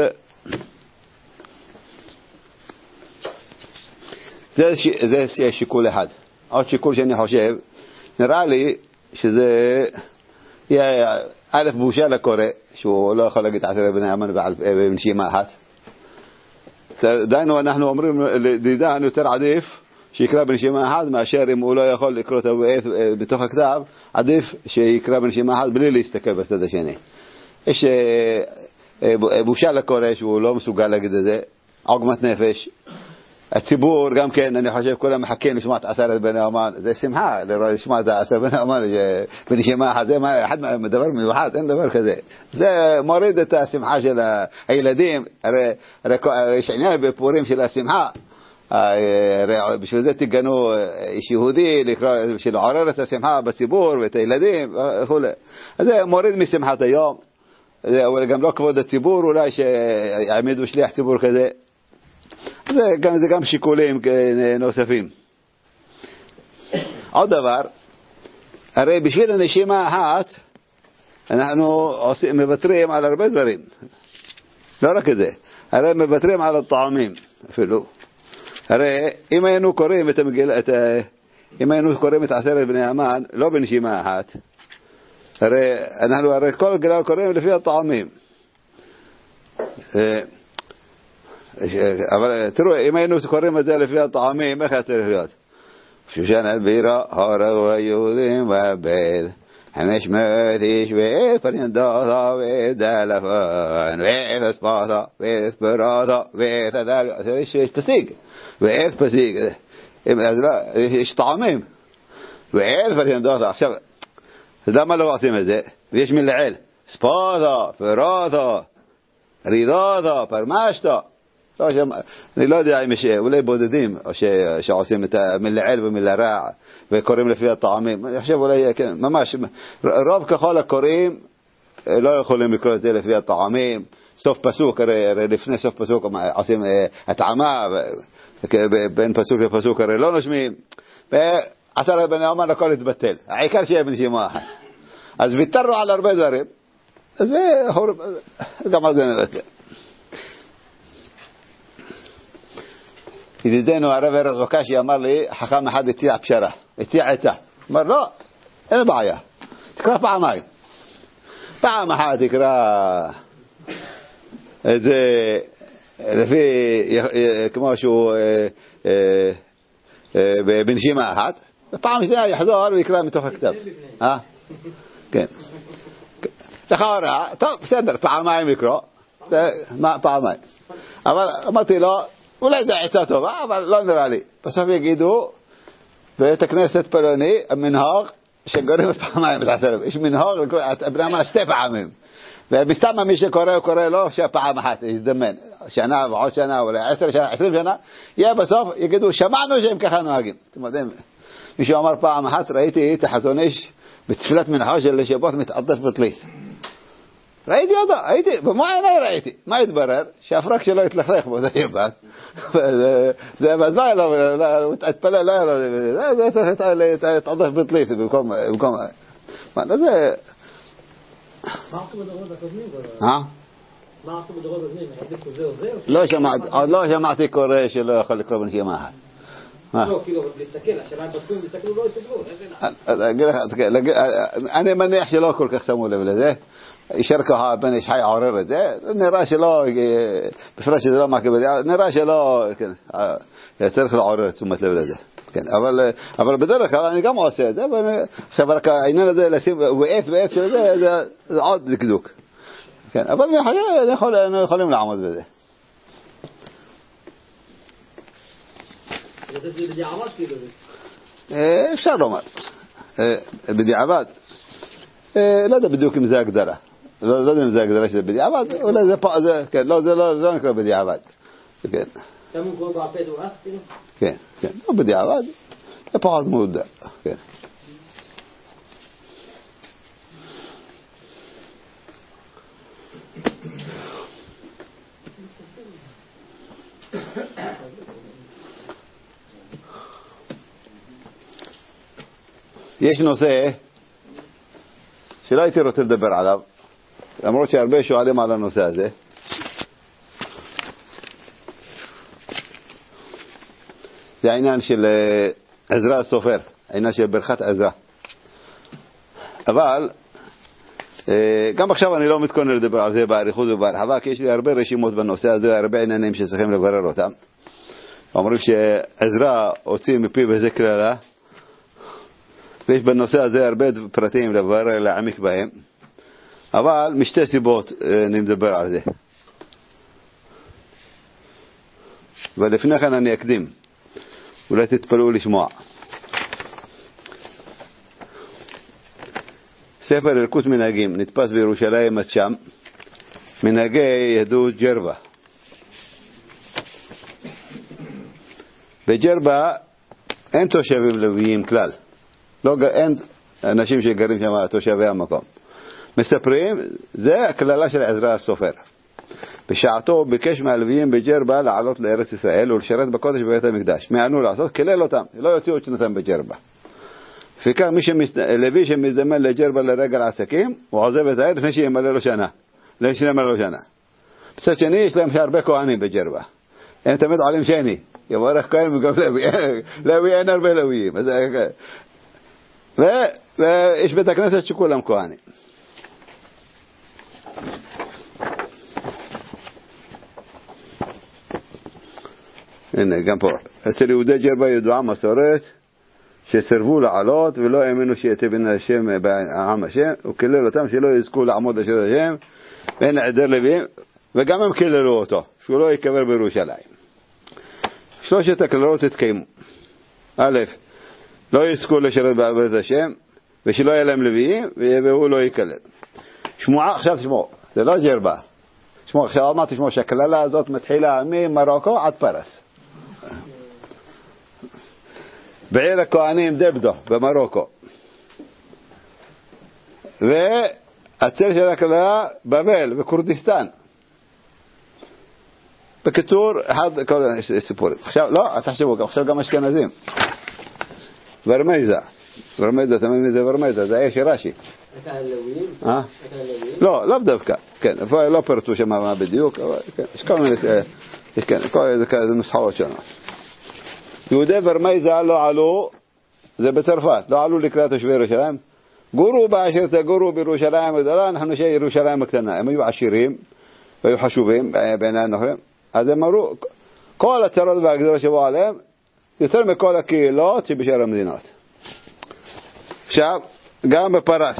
זה שיקול אחד. עוד שיקול שאני חושב, נראה לי שזה יהיה א' בושה לקורא, שהוא לא יכול להגיד עשרה בני המן בנשימה אחת. דיינו אנחנו אומרים לדידן יותר עדיף שיקרא בנשימה אחת, מאשר אם הוא לא יכול לקרוא את הבעית בתוך הכתב, עדיף שיקרא בנשימה אחת בלי להסתכל בצד השני. יש בושה לקורא שהוא לא מסוגל להגיד את זה, עוגמת נפש. הציבור גם כן, אני חושב, כולם מחכים לשמוע את עשרת בני המן, זה שמחה, לשמוע את עשרת בני המן בנשימה אחת, זה דבר מיוחד, אין דבר כזה. זה מוריד את השמחה של הילדים, הרי יש עניין בפורים של השמחה, בשביל זה תגנו איש יהודי, בשביל לעורר את השמחה בציבור ואת הילדים וכו'. אז זה מוריד משמחת היום, זה גם לא כבוד הציבור, אולי שיעמידו שליח ציבור כזה. זה גם שיקולים נוספים. עוד דבר, הרי בשביל הנשימה אחת אנחנו מוותרים על הרבה דברים, לא רק את זה, הרי מוותרים על הטעמים אפילו. הרי אם היינו קוראים את עשרת בני המן לא בנשימה אחת, הרי כל גלל קוראים לפי הטעמים. אבל תראו, אם היינו קוראים את זה לפי הטעמים, איך צריך להיות? שושן הבירה, הרג היהודים והבד, 500 איש ופרנדותה ודלפון ואספרתה ואספרתה ותדליה. יש פסיק, ואף פסיק, יש טעמים, ואף פרנדותה. עכשיו, אז למה לא עושים את זה? ויש מלעיל, ספרתה, פרתה, רידתה, פרמשתה. אני לא יודע אם יש אולי בודדים שעושים את המלעיל ומלרע וקוראים לפי הטעמים. אני חושב אולי כן, ממש רוב ככל הקוראים לא יכולים לקרוא את זה לפי הטעמים. סוף פסוק, הרי לפני סוף פסוק עושים התאמה בין פסוק לפסוק, הרי לא נושמים, ועשרת בני המן הכל התבטל, העיקר שיהיה בנשימה אחת. אז ויתרנו על הרבה דברים, אז זה גם על זה נבטל. ידידנו הרב ארז עוקשי אמר לי, חכם אחד הציע פשרה, הציע עצה. אמר לא, אין בעיה, תקרא פעמיים. פעם אחת תקרא את זה לפי, כמו שהוא בנשימה אחת, ופעם שנייה יחזור ויקרא מתוך הכתב. כן. לכאורה, טוב, בסדר, פעמיים לקרוא, פעמיים. אבל אמרתי לו, אולי זה עצה טובה, אבל לא נראה לי. בסוף יגידו, בית הכנסת פלוני, המנהוג, שגורים פעמיים את עשרת. יש מנהוג, בני המן 2 פעמים. ומסתם מי שקורא, הוא קורא לו שפעם אחת, יזדמן. שנה ועוד שנה, אולי 10 שנה, 20 שנה, יהיה בסוף, יגידו, שמענו שהם ככה נוהגים. אתם יודעים, מישהו אמר פעם אחת, ראיתי את החזון איש, בתפילת מנחה של שבת מתעטף בטלית. ראיתי אותו, במו עיניי ראיתי. מה התברר? שהפרק שלו התלכלך באותה שבת. זה בזמן, הוא התפלל, זה צריך להתעטף בטלית במקום... מה זה... מה אנחנו מדברים בקודמים? מה עשו בדורות קודמים? הדליקו זה או זה? לא שמעתי קורא שלא יכול לקרוא בנשימה אחת. לא, כאילו, להסתכל, השאלה בדקו, אם תסתכלו, לא יסתכלו. אני מניח שלא כל כך שמו לב לזה. ישרקו בן איש חי עורר את זה, נראה שלא, בפרש שזה לא מעקב, נראה שלא, צריך לעורר את תשומת לב לזה. כן, אבל בדרך כלל אני גם עושה את זה, עכשיו רק העניין הזה לשים ואף של זה, זה עוד דקדוק. כן, אבל אנחנו יכולים לעמוד בזה. זה בדיעבד כאילו? אפשר לומר. בדיעבד. לא יודע בדיוק אם זה הגדרה. לא יודע אם זה הגדרה שזה בדיעבד, אולי זה פה, כן, לא, זה לא נקרא בדיעבד. כן. אתה מוכר בעפד או אף כאילו? כן, כן, לא בדיעבד. זה פחות מודע, כן. יש נושא שלא הייתי רוצה לדבר עליו, למרות שהרבה שואלים על הנושא הזה. זה העניין של עזרא הסופר, העניין של ברכת עזרא. אבל גם עכשיו אני לא מתכונן לדבר על זה באריכות ובהרחבה, כי יש לי הרבה רשימות בנושא הזה, הרבה עניינים שצריכים לברר אותם. אומרים שעזרא הוציא מפי בזה כללה, ויש בנושא הזה הרבה פרטים לברר, להעמיק בהם. אבל משתי סיבות אני מדבר על זה. ולפני כן אני אקדים. אולי תתפלאו לשמוע. ספר ילקוט מנהגים נתפס בירושלים עד שם, מנהגי יהדות ג'רבה. בג'רבה אין תושבים לוויים כלל. לא, אין אנשים שגרים שם תושבי המקום. מספרים, זה הכללה של עזרא הסופר. בשעתו ביקש מהלוויים בג'רבה לעלות לארץ ישראל ולשרת בקודש בבית המקדש. מענו לעשות, כלל אותם, לא יוציאו את שנתם בג'רבה. וכך לוי שמזדמן לג'רבה לרגל עסקים, הוא עוזב את העיר לפני שימלא לו שנה. לפני שימלא לו שנה. בצד שני, יש להם הרבה כהנים בג'רבה. הם תמיד עולים שני. יבורך כהן וגם לוי. לוי אין הרבה לוויים. ויש בית הכנסת שכולם כהנים. הנה, גם פה. אצל יהודי ג'רבה ידועה מסורת שסרבו לעלות ולא האמינו שיהיה בן השם בעם השם, וכלל אותם שלא יזכו לעמוד לשרת השם, ואין עדר לוויים, וגם הם כללו אותו, שהוא לא יקבר בירושלים. שלושת הכללות התקיימו. א', לא יזכו לשרת בעבודת השם, ושלא יהיה להם לוויים, והוא לא יקלל. שמועה, עכשיו תשמעו, זה לא ג'רבה. תשמעו, עכשיו אמרתי תשמעו שהכללה הזאת מתחילה ממרוקו עד פרס. בעיר הכהנים דבדו במרוקו. והצל של הכללה בבל וכורדיסטן. בקיצור, אחד כל סיפורים. עכשיו, לא, תחשבו, עכשיו גם אשכנזים. ורמייזה, תמיד זה ורמייזה, זה היה שרשי. אתה הלוויים? לא, לא דווקא, כן, לא פרטו שם מה בדיוק, אבל יש כל מיני, יש כאלה נוסחאות שונות. יהודי ורמייזה לא עלו, זה בצרפת, לא עלו לקראת תושבי ירושלים. גורו באשר תגורו בירושלים הגדולה, אנחנו שירושלים הקטנה. הם היו עשירים והיו חשובים בעיני הנוכרים. אז הם אמרו, כל הצרות והגזרות שבאו עליהם, יותר מכל הקהילות שבשאר המדינות. עכשיו, גם בפרס.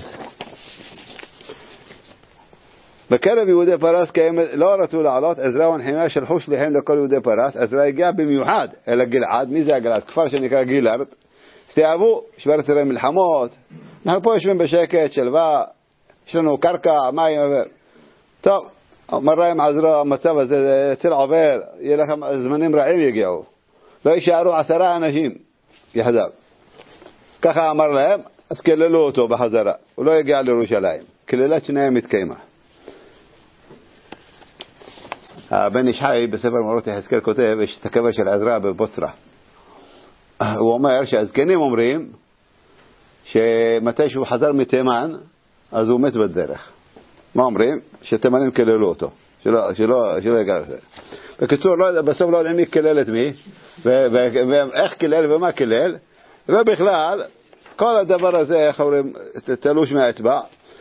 בקרב יהודי פרס לא רצו לעלות, עזרא ונחמיה שלחו שליחים לכל יהודי פרס. עזרא הגיע במיוחד אל הגלעד. מי זה הגלעד? כפר שנקרא גילארד. סייבו, שברת להם מלחמות. אנחנו פה יושבים בשקט, שלווה, יש לנו קרקע, מים עבר. טוב, אמר להם עזרא, המצב הזה אצל עובר, יהיה לכם זמנים רעים יגיעו. לא יישארו 10 אנשים יחדיו. ככה אמר להם, אז כללו אותו בחזרה. הוא לא יגיע לירושלים. כללת שניהם מתקיימה. הבן איש חי בספר מורות יחזקאל כותב, יש את הקבר של עזרא בבוצרה. הוא אומר שהזקנים אומרים שמתי שהוא חזר מתימן, אז הוא מת בדרך. מה אומרים? שתימנים כללו אותו. שלא יגע לזה. בקיצור, לא יודע, בסוף לא יודע מי כלל את מי, ואיך כלל ומה כלל, ובכלל, כל הדבר הזה, איך אומרים, תלוש מהאצבע,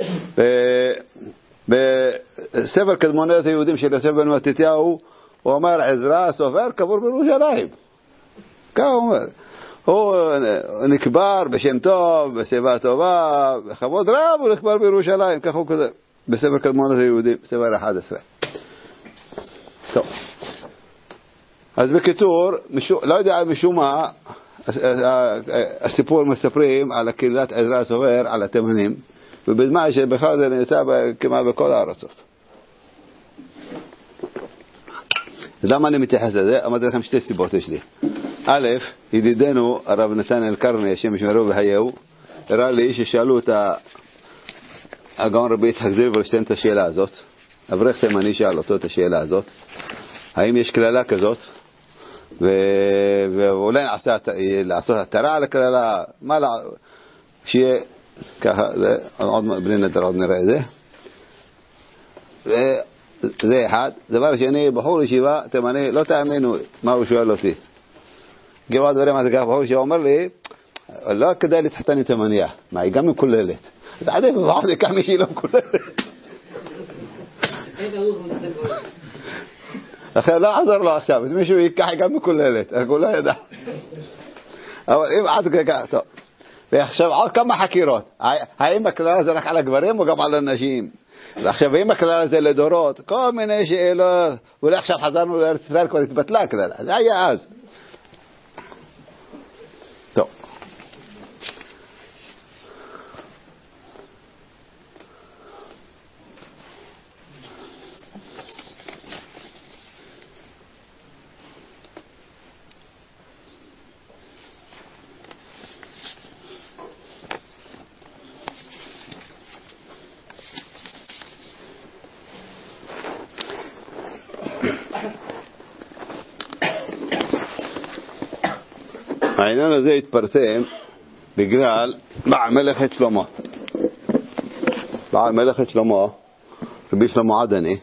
בספר קדמונות היהודים של יוסף בן מתתיהו, הוא אומר, עזרא הסופר קבור בירושלים. ככה הוא אומר. הוא נקבר בשם טוב, בשיבה טובה, בכבוד רב, הוא נקבר בירושלים, ככה הוא כזה, בספר קדמונות היהודים, ספר 11. טוב. אז בקיצור, לא יודע משום מה, הסיפור מספרים על קהילת עזרא הסופר, על התימנים, ובזמן שבכלל זה נמצא כמעט בכל הארצות. למה אני מתייחס לזה? אמרתי לכם שתי סיבות יש לי. א', ידידנו הרב נתן אלקרני, השם ישמרו וחיהו, הראה לי ששאלו את הגאון רבי יצחק זילברשטיין את השאלה הזאת. אברך תימני שאל אותו את השאלה הזאת. האם יש כללה כזאת? ואולי לעשות התרה על הכללה, מה שיהיה ככה, עוד בלי נדר עוד נראה את זה. זה אחד. דבר שני, בחור ישיבה תימני, לא תאמינו מה הוא שואל אותי. כמעט דברים על זה ככה, בחור ישיבה אומר לי, לא כדאי להתחתן עם תימניה, מה היא גם מקוללת. אתה עדיף בחור זה כמה שהיא לא מקוללת. אחרי לא עזר לו עכשיו, אז מישהו ייקח גם מקוללת, הוא לא ידע. אבל אם עד ככה, טוב. ועכשיו עוד כמה חקירות, האם הכלל זה רק על הגברים או גם על הנשים? ועכשיו אם הכלל זה לדורות, כל מיני שאלות, אולי עכשיו חזרנו לארץ ישראל, כבר התבטלה הכלל, זה היה אז. טוב. העניין הזה התפרסם בגלל בעל מלאכת שלמה. בעל מלאכת שלמה, רבי שלמה עדני,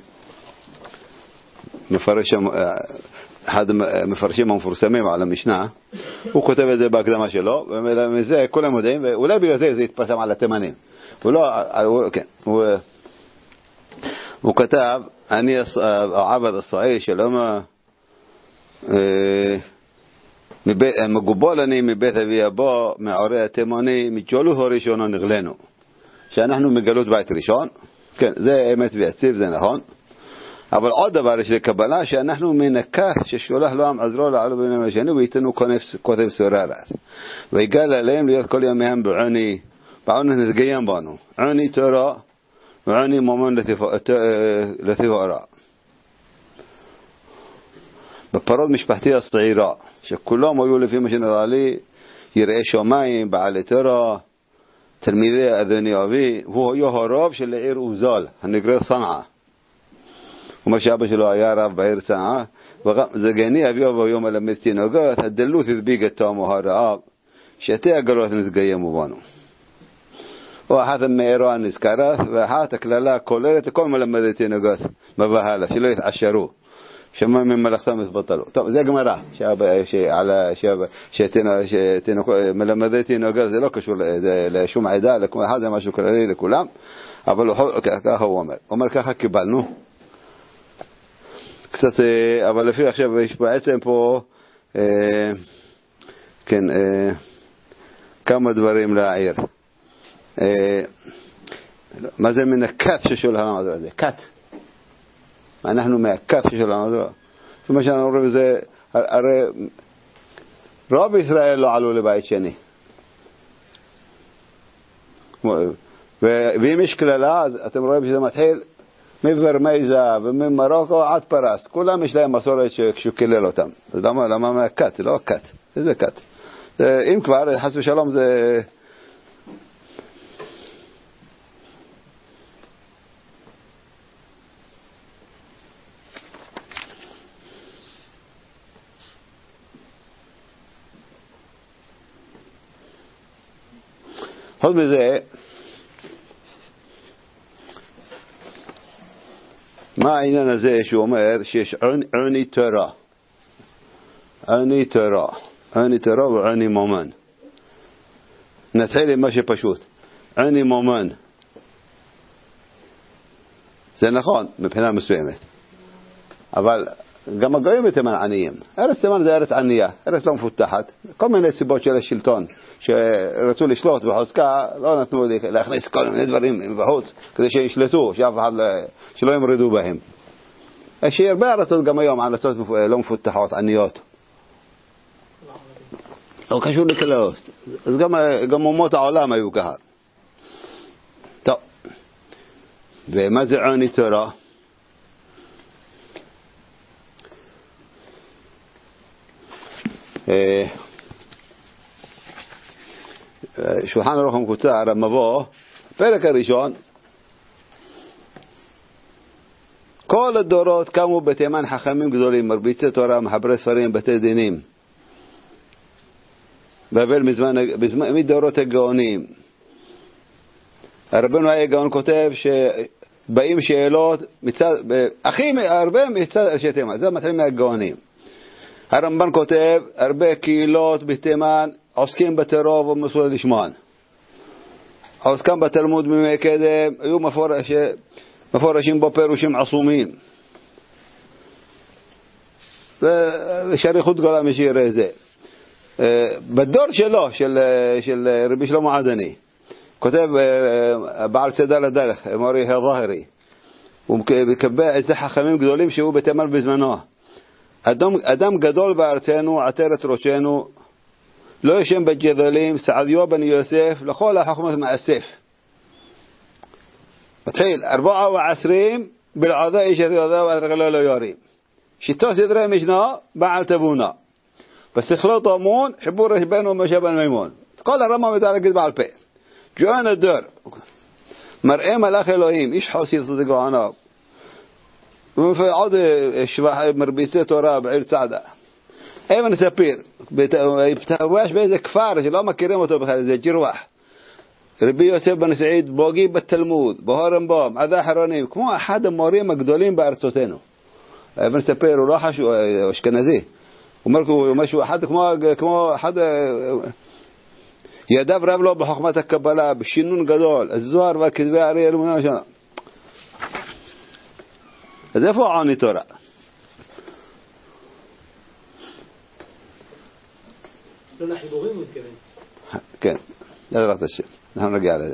אחד המפרשים המפורסמים על המשנה, הוא כותב את זה בהקדמה שלו, ומזה כולם יודעים, ואולי בגלל זה התפרסם על התימנים. הוא כתב, אני עבד הסועי שלמה, מגובול אני מבית אבי אבו, מעורי התימני, מתשאלו הראשונו נגלנו. שאנחנו מגלות בית ראשון, כן, זה אמת ויציב, זה נכון. אבל עוד דבר יש לקבלה, שאנחנו מנקה ששולח לו עם עזרו לעלו ביניהם השני, ויתנו כותב סוררת. ויגל עליהם להיות כל ימיהם בעוני, בעוני נתגיים בנו. עוני תורה, ועוני מומן לתפארה. בפרות משפחתי הצעירה, שכולם היו לפי מה שנראה לי, יראי שמיים, בעלי תורה, תלמידי אדוני אבי, הוא היה הרב של העיר אוזל, הנקרא צנעא. ומה שאבא שלו היה רב בעיר צנעא, זגני אבי אבו יום מלמד תינוקות, הדלות הדביק תמו הרעב, שתי הגלות נתגיימו בנו. ואחת המאירה נזכרת, ואחת הכללה כוללת לכל מלמדי תינוקות, מבהלה, שלא יתעשרו. שמה ממלאכתם יתבטלו. טוב, זה גמרא, מלמדי תינוקות זה לא קשור לשום עדה, לכל אחד זה משהו כללי לכולם, אבל ככה הוא אומר ככה קיבלנו. קצת, אבל לפי עכשיו יש בעצם פה, כן, כמה דברים להעיר. מה זה מן הכת ששולח לנו עזרה? זה כת. אנחנו מהכת ששולח לנו עזרה. ומה שאנחנו רואים זה, הרי רוב ישראל לא עלו לבית שני. ואם יש כללה, אז אתם רואים שזה מתחיל מברמייזה וממרוקו עד פרס. כולם יש להם מסורת שהוא כלל אותם. אז למה מהכת? זה לא הכת. איזה כת? אם כבר, חס ושלום זה... חוץ מזה, מה העניין הזה שהוא אומר שיש עוני תורה? עוני תורה. עוני תורה ועוני מומן. נתחיל עם מה שפשוט. עוני מומן. זה נכון מבחינה מסוימת. אבל גם הגויים בתימן עניים. ארץ תימן זה ארץ ענייה, ארץ לא מפותחת. כל מיני סיבות של השלטון שרצו לשלוט בחוזקה, לא נתנו להכניס כל מיני דברים בחוץ כדי שישלטו, שאף אחד שלא ימרדו בהם. יש הרבה ארצות גם היום, ארצות לא מפותחות, עניות. לא קשור לכללות. אז גם אומות העולם היו ככה. טוב. ומה זה עוני תורה? שולחן ערוך המקוצר, המבוא, פרק הראשון, כל הדורות קמו בתימן חכמים גדולים, מרביצי תורה, מחברי ספרים, בתי דינים. בבל מדורות הגאונים. הרבנו היה גאון כותב שבאים שאלות מצד, הכי הרבה מצד אנשי תימן, זה מתחיל מהגאונים. הרמב"ן כותב, הרבה קהילות בתימן עוסקים בטרור ומסורת לשמוען. עוסקים בתלמוד מימי קדם, היו מפורשים בו פירושים עסומים. ושריחות גדולה מי שיראה את זה. בדור שלו, של רבי שלמה עדני, כותב בעל צדה לדרך, מורי הזהרי, הוא מקבל איזה חכמים גדולים שהיו בתימן בזמנו. אדם גדול בארצנו, עטרת ראשנו, לא ישם בג'דלים, סעדיו בן יוסף, לכל החוכמת מאסף. מתחיל, 24 בלעדה איש ידע ואתרגלה לא יורים. שיטו סדרי משנה, בעל תבונה. בסכלות אמון, חיבור רשבן ומשבן מימון. כל הרמה מדע להגיד בעל פה. ג'ואן הדור. מראה מלאך אלוהים, איש חוסי צדק וענב. עוד מרביצי תורה בעיר צעדה. אבן ספיר, בתאווש באיזה כפר שלא מכירים אותו בכלל, זה ג'רוח. רבי יוסף בן סעיד בוגי בתלמוד, בהורנבום, עד האחרונים, כמו אחד המורים הגדולים בארצותינו. אבן ספיר הוא לא חשוב, אשכנזי. הוא אומר משהו אחד כמו אחד ידיו רב לו בחוכמת הקבלה, בשינון גדול, הזוהר והכתבי הארי אלמונה השנה. אז איפה עוני תורה? בין החיבורים הוא מתכוון. כן, בעזרת השם, אנחנו נגיע לזה.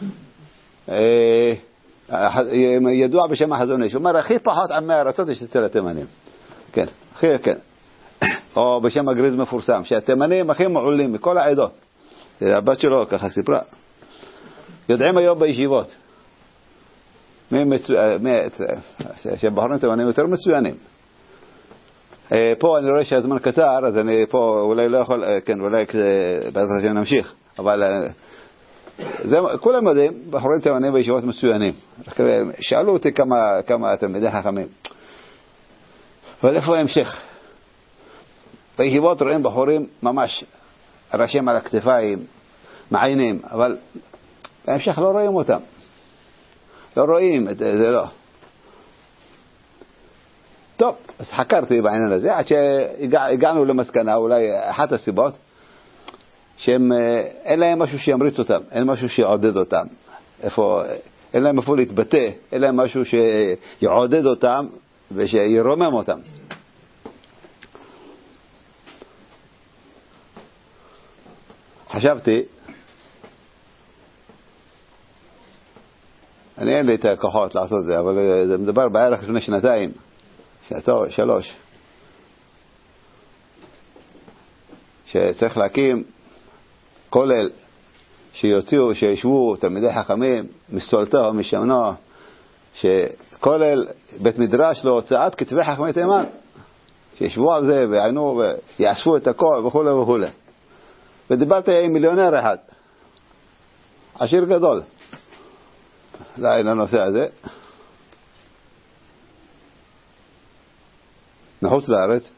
ידוע בשם החזון איש, הוא אומר הכי פחות עמי הארצות יש אצל התימנים. כן, הכי כן. או בשם הגריז מפורסם, שהתימנים הכי מעולים מכל העדות. הבת שלו ככה סיפרה. יודעים היום בישיבות. שבחורים תימנים יותר מצוינים. פה אני רואה שהזמן קצר, אז אני פה אולי לא יכול, כן, אולי בעזרת השם נמשיך. אבל כולם יודעים, בחורים תימנים בישיבות מצוינים. שאלו אותי כמה תלמידי חכמים. אבל איפה ההמשך? בישיבות רואים בחורים ממש ראשים על הכתפיים, מעיינים, אבל בהמשך לא רואים אותם. לא רואים, זה לא. טוב, אז חקרתי בעניין הזה, עד שהגענו למסקנה, אולי אחת הסיבות, שהם, אין להם משהו שימריץ אותם, אין משהו שיעודד אותם. אין להם איפה להתבטא, אין להם משהו שיעודד אותם ושירומם אותם. חשבתי, אני אין לי את הכוחות לעשות זה, אבל זה מדבר בערך לפני שנתיים, 3, שצריך להקים כולל שיוציאו, שישבו תלמידי חכמים מסולתו או משמנו, שכולל בית מדרש להוצאת כתבי חכמי תימן, שישבו על זה ועיינו ויאספו את הכל וכו' וכו'. ודיברתי עם מיליונר אחד, עשיר גדול, לעין הנושא הזה, מחוץ לארץ.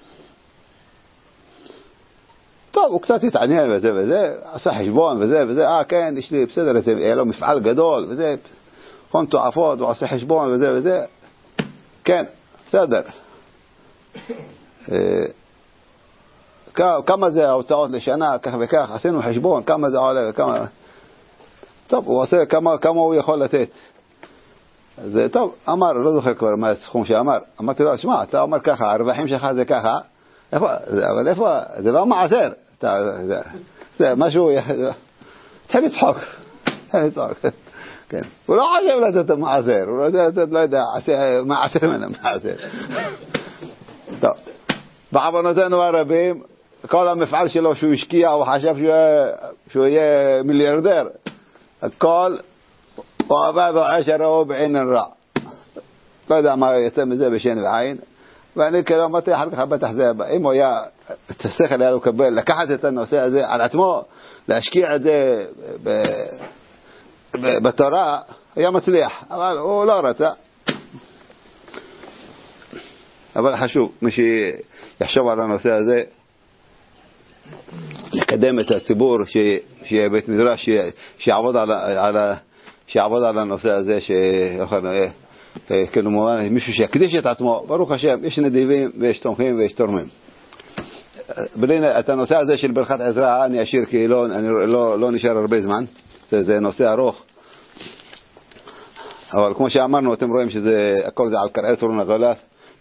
טוב, הוא קצת התעניין וזה וזה, עשה חשבון וזה וזה, כן, יש לי בסדר, היה לו מפעל גדול וזה, הון תועפות, הוא עשה חשבון וזה וזה. כן, בסדר. כמה זה ההוצאות לשנה, כך וכך, עשינו חשבון, כמה זה עולה וכמה... טוב, הוא עושה כמה הוא יכול לתת. אז טוב, אמר, לא זוכר כבר מה הסכום שאמר. אמרתי לו, שמע, אתה אומר ככה, הרווחים שלך זה ככה, אבל איפה, זה לא מעשר. זה משהו, תתחיל לצחוק. כן. הוא לא חושב לתת מעשר, הוא לא יודע לתת, לא יודע, מעשר מן המעשר. טוב, בעוונותינו הרבים, כל המפעל שלו שהוא השקיע, הוא חשב שהוא יהיה מיליארדר. הכל, הוא עבד ועשרה בעין רע. לא יודע מה יצא מזה בשן ועין. ואני כאילו אמרתי, אחר כך בטח זה, אם הוא היה, את השכל היה לו קבל, לקחת את הנושא הזה על עצמו, להשקיע את זה בתורה, היה מצליח. אבל הוא לא רצה. אבל חשוב, מי שיחשוב על הנושא הזה, לקדם את הציבור, שיהיה בית מדרש, שיעבוד על הנושא הזה, מישהו שיקדיש את עצמו. ברוך השם, יש נדיבים ויש תומכים ויש תורמים. את הנושא הזה של ברכת עזרא אני אשאיר, כי לא נשאר הרבה זמן, זה נושא ארוך. אבל כמו שאמרנו, אתם רואים שהכל זה על קרעי צורון הגולת,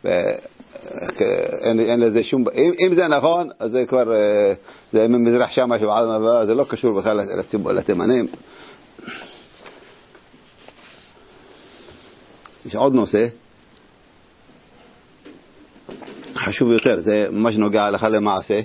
אין לזה שום... אם זה נכון, אז זה כבר, זה ממזרח שם משהו, זה לא קשור בכלל לתימנים. יש עוד נושא חשוב יותר, זה ממש נוגע הלכה למעשה.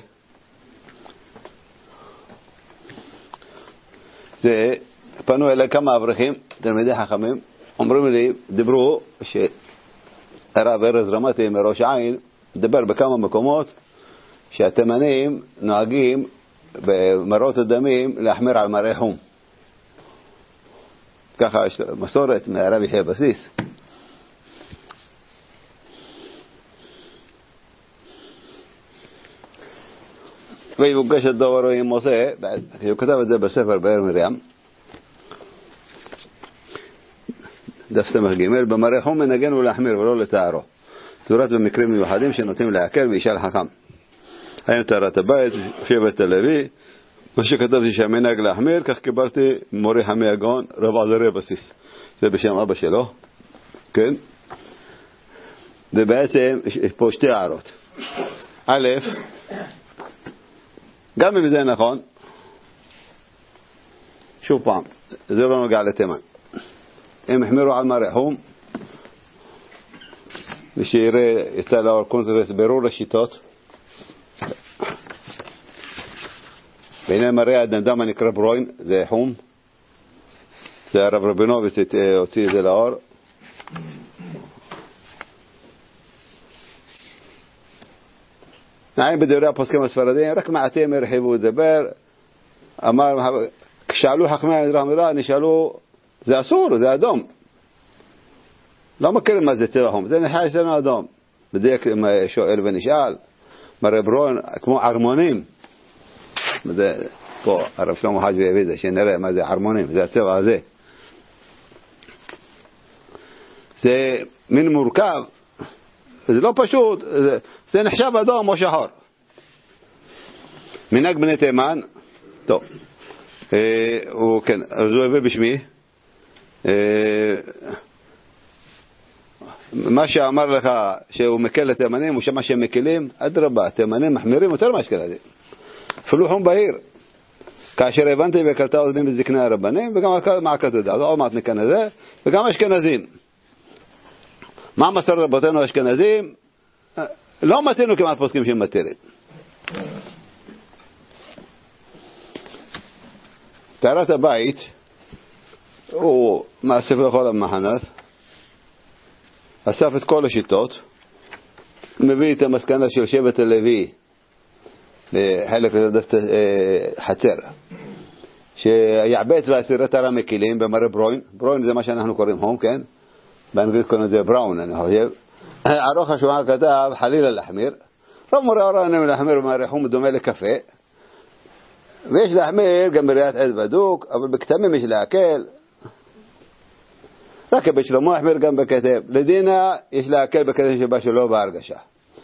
זה פנו אליי כמה אברכים, תלמידי חכמים, אומרים לי, דיברו הרב ארז רמתי מראש העין דבר בכמה מקומות שהתימנים נוהגים במראות הדמים להחמיר על מראה חום. ככה יש מסורת מהרב יחיא בסיס. ויפגש את דברו עם משה, הוא כתב את זה בספר באר מרים, דף סמך ג' במראה חום מנגן ולהחמיר ולא לתארו. צורת במקרים מיוחדים שנוטים להקל וישאל חכם. האם טהרת הבית, שבט הלוי, מה שכתבתי שהמנהג להחמיר, כך קיבלתי מורי חמי הגאון, רב עזריה בסיס. זה בשם אבא שלו. כן? ובעצם יש פה שתי הערות. א', גם אם זה נכון, שוב פעם, זה לא נוגע לתימן. הם החמירו על מראה חום, ושיראה יצא לאור קונטרס ברור השיטות. והנה מראה האדם הנקרא ברוין, זה חום. זה הרב רבינוביץ הוציא את זה לאור. נעים בדברי הפוסקים הספרדיים, רק מעטים הרחיבו לדבר. אמר, כשאלו חכמי המזרח מילה, נשאלו, זה אסור, זה אדום. לא מכירים מה זה צבע חום, זה נחיה שלנו אדום. בדרך שואל ונשאל, מראה ברוין, כמו ערמונים. זה, פה הרב שלמה חאג' ויביא את זה, שנראה מה זה ערמונים, זה הצבע הזה. זה מין מורכב, זה לא פשוט, זה נחשב אדום או שחור. מנהג בני תימן, טוב, כן, אז הוא הביא בשמי, מה שאמר לך שהוא מקל לתימנים, הוא שמה שהם מקלים, אדרבה, תימנים מחמירים יותר מהאשכנזים. אפילו חום בהיר. כאשר הבנתי וקלטה אוזנים בזקני הרבנים, וגם מעקת את זה, אז עוד מעט ניכנס לזה, וגם אשכנזים. מה מסורת רבותינו האשכנזים? לא מתינו כמעט פוסקים שהם מתירים. טהרת הבית הוא מאסף לכל המחנות, אסף את כל השיטות, מביא את המסקנה של שבט הלוי לחלק חצר, שיעבץ והסירת על המקילים במראה ברוין. ברוין זה מה שאנחנו קוראים הום, כן? באנגלית קוראים את זה בראון, אני חושב. ערוך השולחן כתב חלילה להחמיר. רוב מורי הוראים להחמיר במראה חום דומה לקפה, ויש להחמיר גם בראיית עד בדוק, אבל בכתמים יש להקל. רק בשלמה החמיר גם בכתב. לדינה יש להקל בכתב שבא שלא בהרגשה.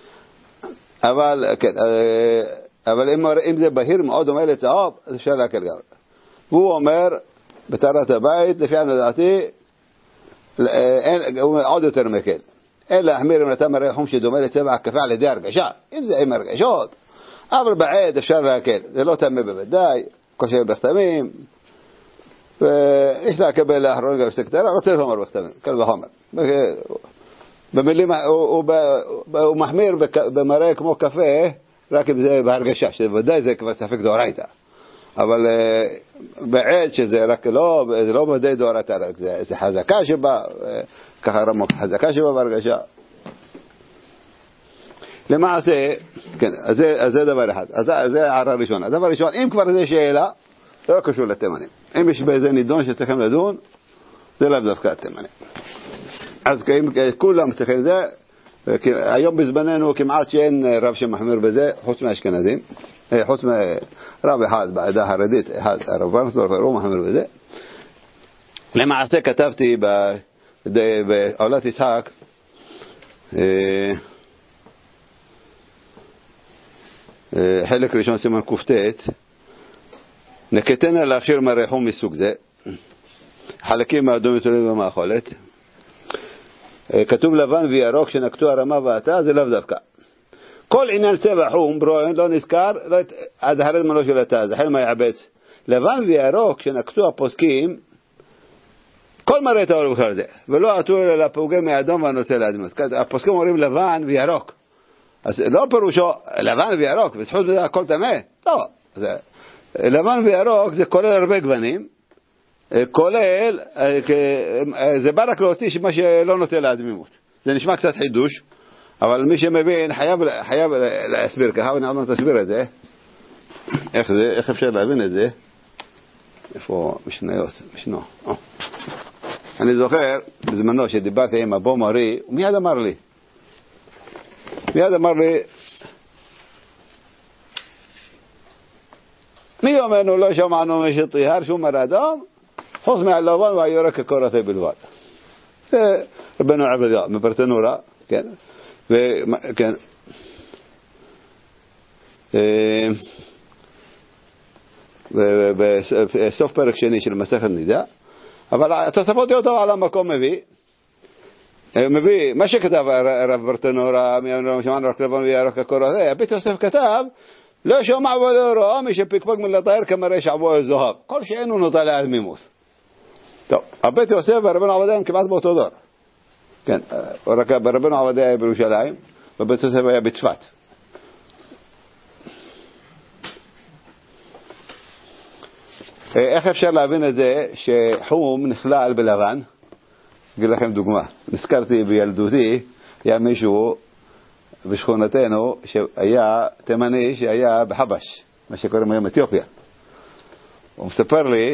אבל אם זה בהיר מאוד דומה לצהוב, אז אפשר להקל גם. והוא אומר, בטהרת הבית, לפי לדעתי, עוד יותר מקל. אין להחמיר אם נתן מרחום שדומה לצבע הקפה על ידי הרגשה. אם זה עם הרגשות, אבל בעד אפשר להקל. זה לא תמה בוודאי, כושר בכתמים, ויש להקבל לאחרון גם בסקטרה, רוצה לומר בכתמים, קל וחומר. במילים, הוא מחמיר במראה כמו קפה, רק אם זה בהרגשה, שבוודאי זה כבר ספק דאורייתא. אבל בעד שזה רק לא, זה לא ודאי דאורייתא, זה חזקה שבה, ככה רמוק, חזקה שבה בהרגשה. למעשה, כן, אז זה דבר אחד. אז זה הערה ראשונה. הדבר ראשון, אם כבר זה שאלה, זה לא קשור לתימנים. אם יש באיזה נידון שצריכים לדון, זה לאו דווקא התימנים. אז כולם צריכים זה, היום בזמננו כמעט שאין רב שמחמיר בזה, חוץ מהאשכנזים, חוץ מרב אחד בעדה החרדית, הרב ברנסדורף, הוא מחמיר בזה. למעשה כתבתי בעולת יצחק, חלק ראשון סימן קופטט, נקטנה להכשיר מרחום מסוג זה, חלקים מהאדום יתולים במאכולת, כתוב לבן וירוק שנקטו הרמה ואתה, זה לאו דווקא. כל עניין צבע חום, ברואין, לא נזכר, עד הרד מלוא של אתה, זה חל מה יעבץ. לבן וירוק שנקטו הפוסקים, כל מראה את האור בכלל זה, ולא עטו אלא לפעוגה מאדום והנוטה לאדמות. הפוסקים אומרים לבן וירוק. אז לא פירושו לבן וירוק, וזכות בזה הכל תמה. לא, לבן וירוק זה כולל הרבה גוונים, כולל, זה בא רק להוציא מה שלא נוטה לאדמימות. זה נשמע קצת חידוש, אבל מי שמבין חייב להסביר ככה, ונעמד תסביר את זה. איך אפשר להבין את זה? איפה משניות? משנו. אני זוכר בזמנו שדיברתי עם אבו מרי, הוא מיד אמר לי, מי אומרנו לא שמענו משטיהר שום מרדם, חוץ מהלבן והיורק הקורתי בלבד. זה רבנו עבדיה, מברטנורה, כן. וכן. בסוף פרק שני של מסכת נידה, אבל התוספות אותו על המקום מביא, מה שכתב הרב ברטנורה, שמענו רק לבן וירוק הקורתי, הבית יוסף כתב, לא שומע ולא רואה מי שפיקפק מלטהר כמראה שעבו הזוהב. כל שאינו נוטה לאדמימות. טוב, הבית יוסף ורבנו עבדיה הם כמעט באותו דור. כן, רק רבנו עבדיה היה בירושלים, ובית יוסף היה בצפת. איך אפשר להבין את זה שחום נכלל בלבן? אגיד לכם דוגמה. נזכרתי בילדותי, היה מישהו בשכונתנו שהיה תימני שהיה בחבש, מה שקוראים היום אתיופיה. הוא מספר לי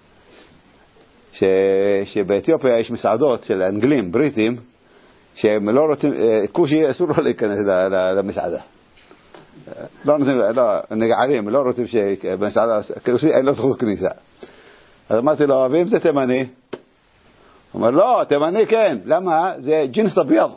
שבאתיופיה יש מסעדות של אנגלים, בריטים, שהם לא רוצים, כושי אסור לו להיכנס למסעדה. לא נותנים, נגעלים, לא רוצים שבמסעדה, אין לו זכות כניסה. אז אמרתי לו, ואם זה תימני? הוא אומר, לא, תימני כן. למה? זה ג'ינס אביב.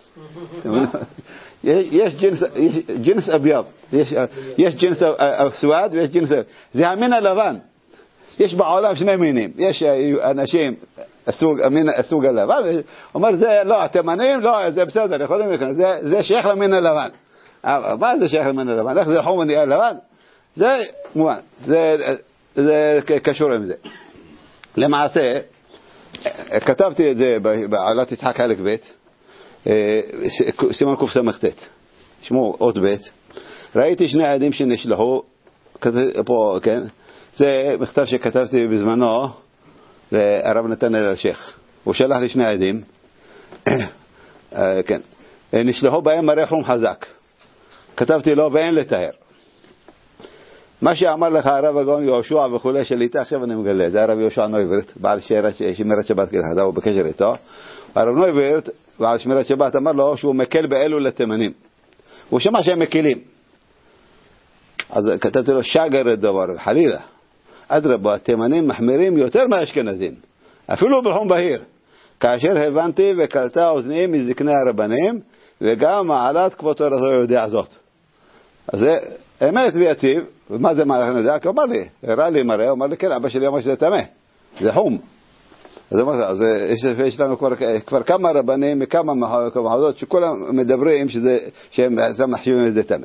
יש ג'ינס אביב. יש ג'ינס סואד ויש ג'ינס אביב. זה המין הלבן. יש בעולם שני מינים. יש אנשים, הסוג הלבן. הוא אומר, זה לא, התימנים, לא, זה בסדר, יכולים להיכנס. זה שייך למין הלבן. מה זה שייך למין הלבן? איך זה חום נהיה לבן? זה מובן. זה קשור עם זה. למעשה, כתבתי את זה בעלת יצחק חלק ב', סימן קס"ט, שמו אות ב', ראיתי שני עדים שנשלחו, פה, כן, זה מכתב שכתבתי בזמנו לרב נתנאל אלשיך, הוא שלח לי שני עדים, כן, נשלחו בהם מראה חום חזק, כתבתי לו ואין לטהר. מה שאמר לך הרב הגאון יהושע וכולי שליטה, עכשיו אני מגלה, זה הרב יהושע נויברט, בעל שמירת שבת כלהדה, הוא בקשר איתו. הרב נויברט, בעל שמירת שבת, אמר לו שהוא מקל באלו לתימנים. הוא שמע שהם מקלים. אז כתבתי לו שגר הדבר, חלילה. אדרבה, התימנים מחמירים יותר מהאשכנזים. אפילו בחום בהיר. כאשר הבנתי וקלטה אוזני מזקני הרבנים, וגם מעלת כבוד תורתו יודע זאת. אז זה אמת ויציב. ומה זה מה אני יודע? כי הוא אמר לי, הראה לי מראה, הוא אמר לי, כן, אבא שלי אמר שזה טמא, זה חום. אז יש לנו כבר כמה רבנים מכמה מחוזות שכולם מדברים שהם מחשיבים את זה טמא.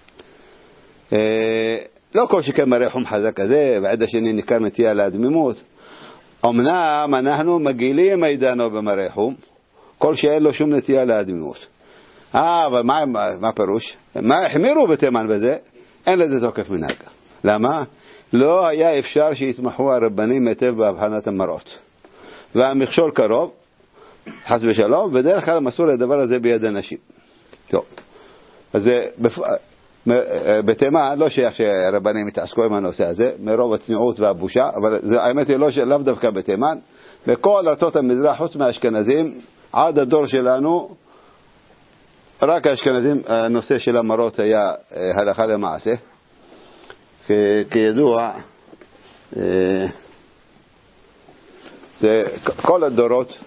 לא כל שכן מראה חום חזק כזה, ועד השני ניכר נטייה להדמימות. אמנם אנחנו מגילים מידענו במראה חום, כל שאין לו שום נטייה להדמימות. אבל מה פירוש? מה החמירו בתימן בזה? אין לזה תוקף מנהג. למה? לא היה אפשר שיתמחו הרבנים היטב בהבחנת המראות. והמכשול קרוב, חס ושלום, בדרך כלל מסור לדבר הזה ביד אנשים. טוב. אז בתימן לא שייך שהרבנים יתעסקו עם הנושא הזה, מרוב הצניעות והבושה, אבל האמת היא לאו דווקא בתימן. וכל ארצות המזרח, חוץ מהאשכנזים, עד הדור שלנו, רק האשכנזים, הנושא של המראות היה הלכה למעשה. כידוע, זה כל הדורות,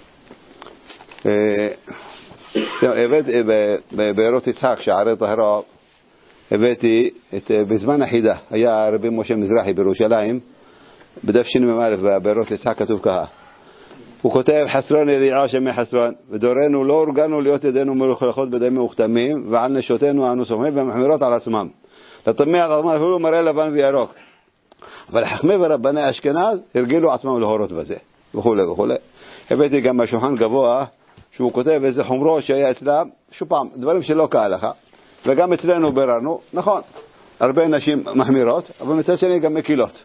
הבאתי בארות יצחק, שערי טהרה, הבאתי בזמן החידה, היה רבי משה מזרחי בירושלים, בדף שמ"א בארות יצחק כתוב ככה, הוא כותב חסרון ידיעה שמי חסרון, ודורנו לא הורגנו להיות ידינו מלוכלכות בדמים וכתמים, ועל נשותינו אנו סומכים ומחמירות על עצמם. לטמא על עצמם אפילו מראה לבן וירוק. אבל חכמי ורבני אשכנז הרגילו עצמם להורות בזה, וכו' וכו'. הבאתי גם מהשולחן גבוה, שהוא כותב איזה חומרות שהיה אצלם, שוב פעם, דברים שלא כהלכה, וגם אצלנו בררנו, נכון, הרבה נשים מחמירות, אבל מצד שני גם מקילות.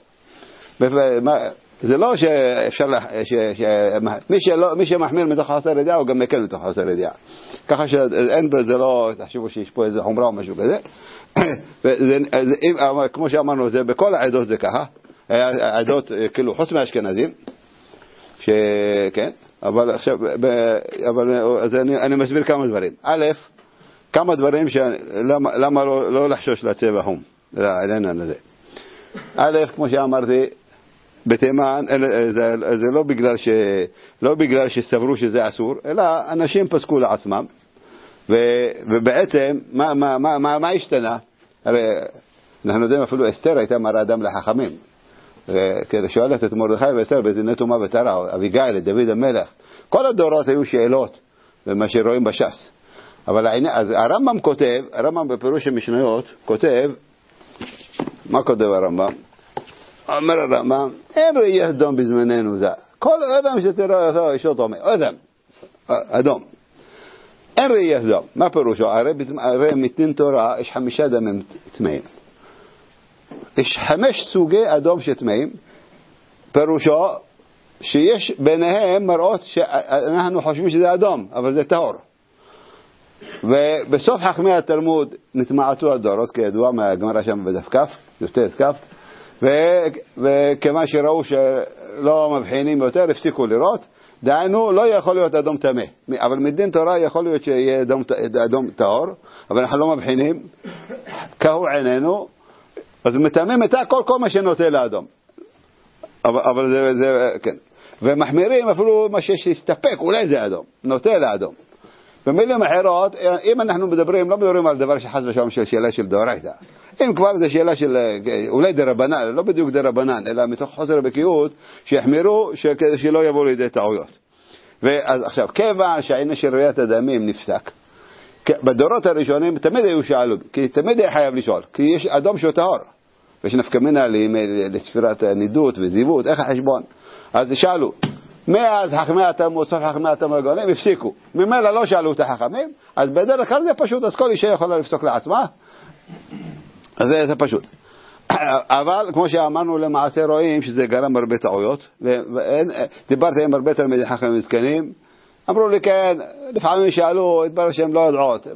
זה לא שאפשר, מי שמחמיר מתוך חסר ידיעה, הוא גם מקל מתוך חסר ידיעה. ככה שאין בזה, לא תחשבו שיש פה איזה חומרה או משהו כזה. כמו שאמרנו, זה בכל העדות זה ככה. העדות, כאילו, חוץ מהאשכנזים, כן, אבל עכשיו, אז אני מסביר כמה דברים. א', כמה דברים למה לא לחשוש לצבע חום, לעניין הזה. א', כמו שאמרתי, בתימן, זה לא בגלל שסברו שזה אסור, אלא אנשים פסקו לעצמם, ובעצם, מה השתנה? הרי אנחנו יודעים אפילו אסתר הייתה מראה אדם לחכמים, כדי שואלת את מרדכי ואסתר בדיני טומאה וטהרה, אביגיל, דוד המלך, כל הדורות היו שאלות במה שרואים בש"ס. אבל אז הרמב"ם כותב, הרמב"ם בפירוש המשניות כותב, מה כותב הרמב"ם? אומר הרמב"ם, אין ראי אדום בזמננו זה. כל אדם שתראה אותו יש אותו אדום. אין ראי אדום. מה פירושו? הרי מתנין תורה יש 5 דמים טמאים. יש 5 סוגי אדום שטמאים. פירושו שיש ביניהם מראות שאנחנו חושבים שזה אדום, אבל זה טהור. ובסוף חכמי התלמוד נטמעתו הדורות, כידוע מהגמרא שם בדף כף, י"ט כף, וכמה שראו שלא מבחינים יותר, הפסיקו לראות. דהיינו, לא יכול להיות אדום טמא, אבל מדין תורה יכול להיות שיהיה אדום טהור, אבל אנחנו לא מבחינים, כהו עינינו, אז מטמאים את כל מה שנוטה לאדום. אבל זה, כן. ומחמירים אפילו מה שיש להסתפק, אולי זה אדום, נוטה לאדום. במילים אחרות, אם אנחנו מדברים, לא מדברים על דבר שחס ושלום של שאלה של דאורייתא. אם כבר זה שאלה של אולי דרבנן, לא בדיוק דרבנן, אלא מתוך חוסר בקיאות, שיחמירו כדי שלא יבואו לידי טעויות. ואז עכשיו, כיוון שהעניין של ראיית הדמים נפסק, בדורות הראשונים תמיד היו שאלו, כי תמיד היה חייב לשאול, כי יש אדום שהוא טהור, ויש נפקא מינה לספירת נידות וזיוות, איך החשבון? אז שאלו, מאז חכמי התלמוד, סוף חכמי התלמוד הגאונים, הפסיקו. ממילא לא שאלו את החכמים, אז בדרך כלל זה פשוט, אז כל אישה יכולה לפסוק לעצמה, אז זה פשוט. אבל כמו שאמרנו, למעשה רואים שזה גרם הרבה טעויות, ודיברתי עם הרבה תלמידי חכמים מסכנים, אמרו לי כן, לפעמים שאלו, התברר שהם לא יודעות,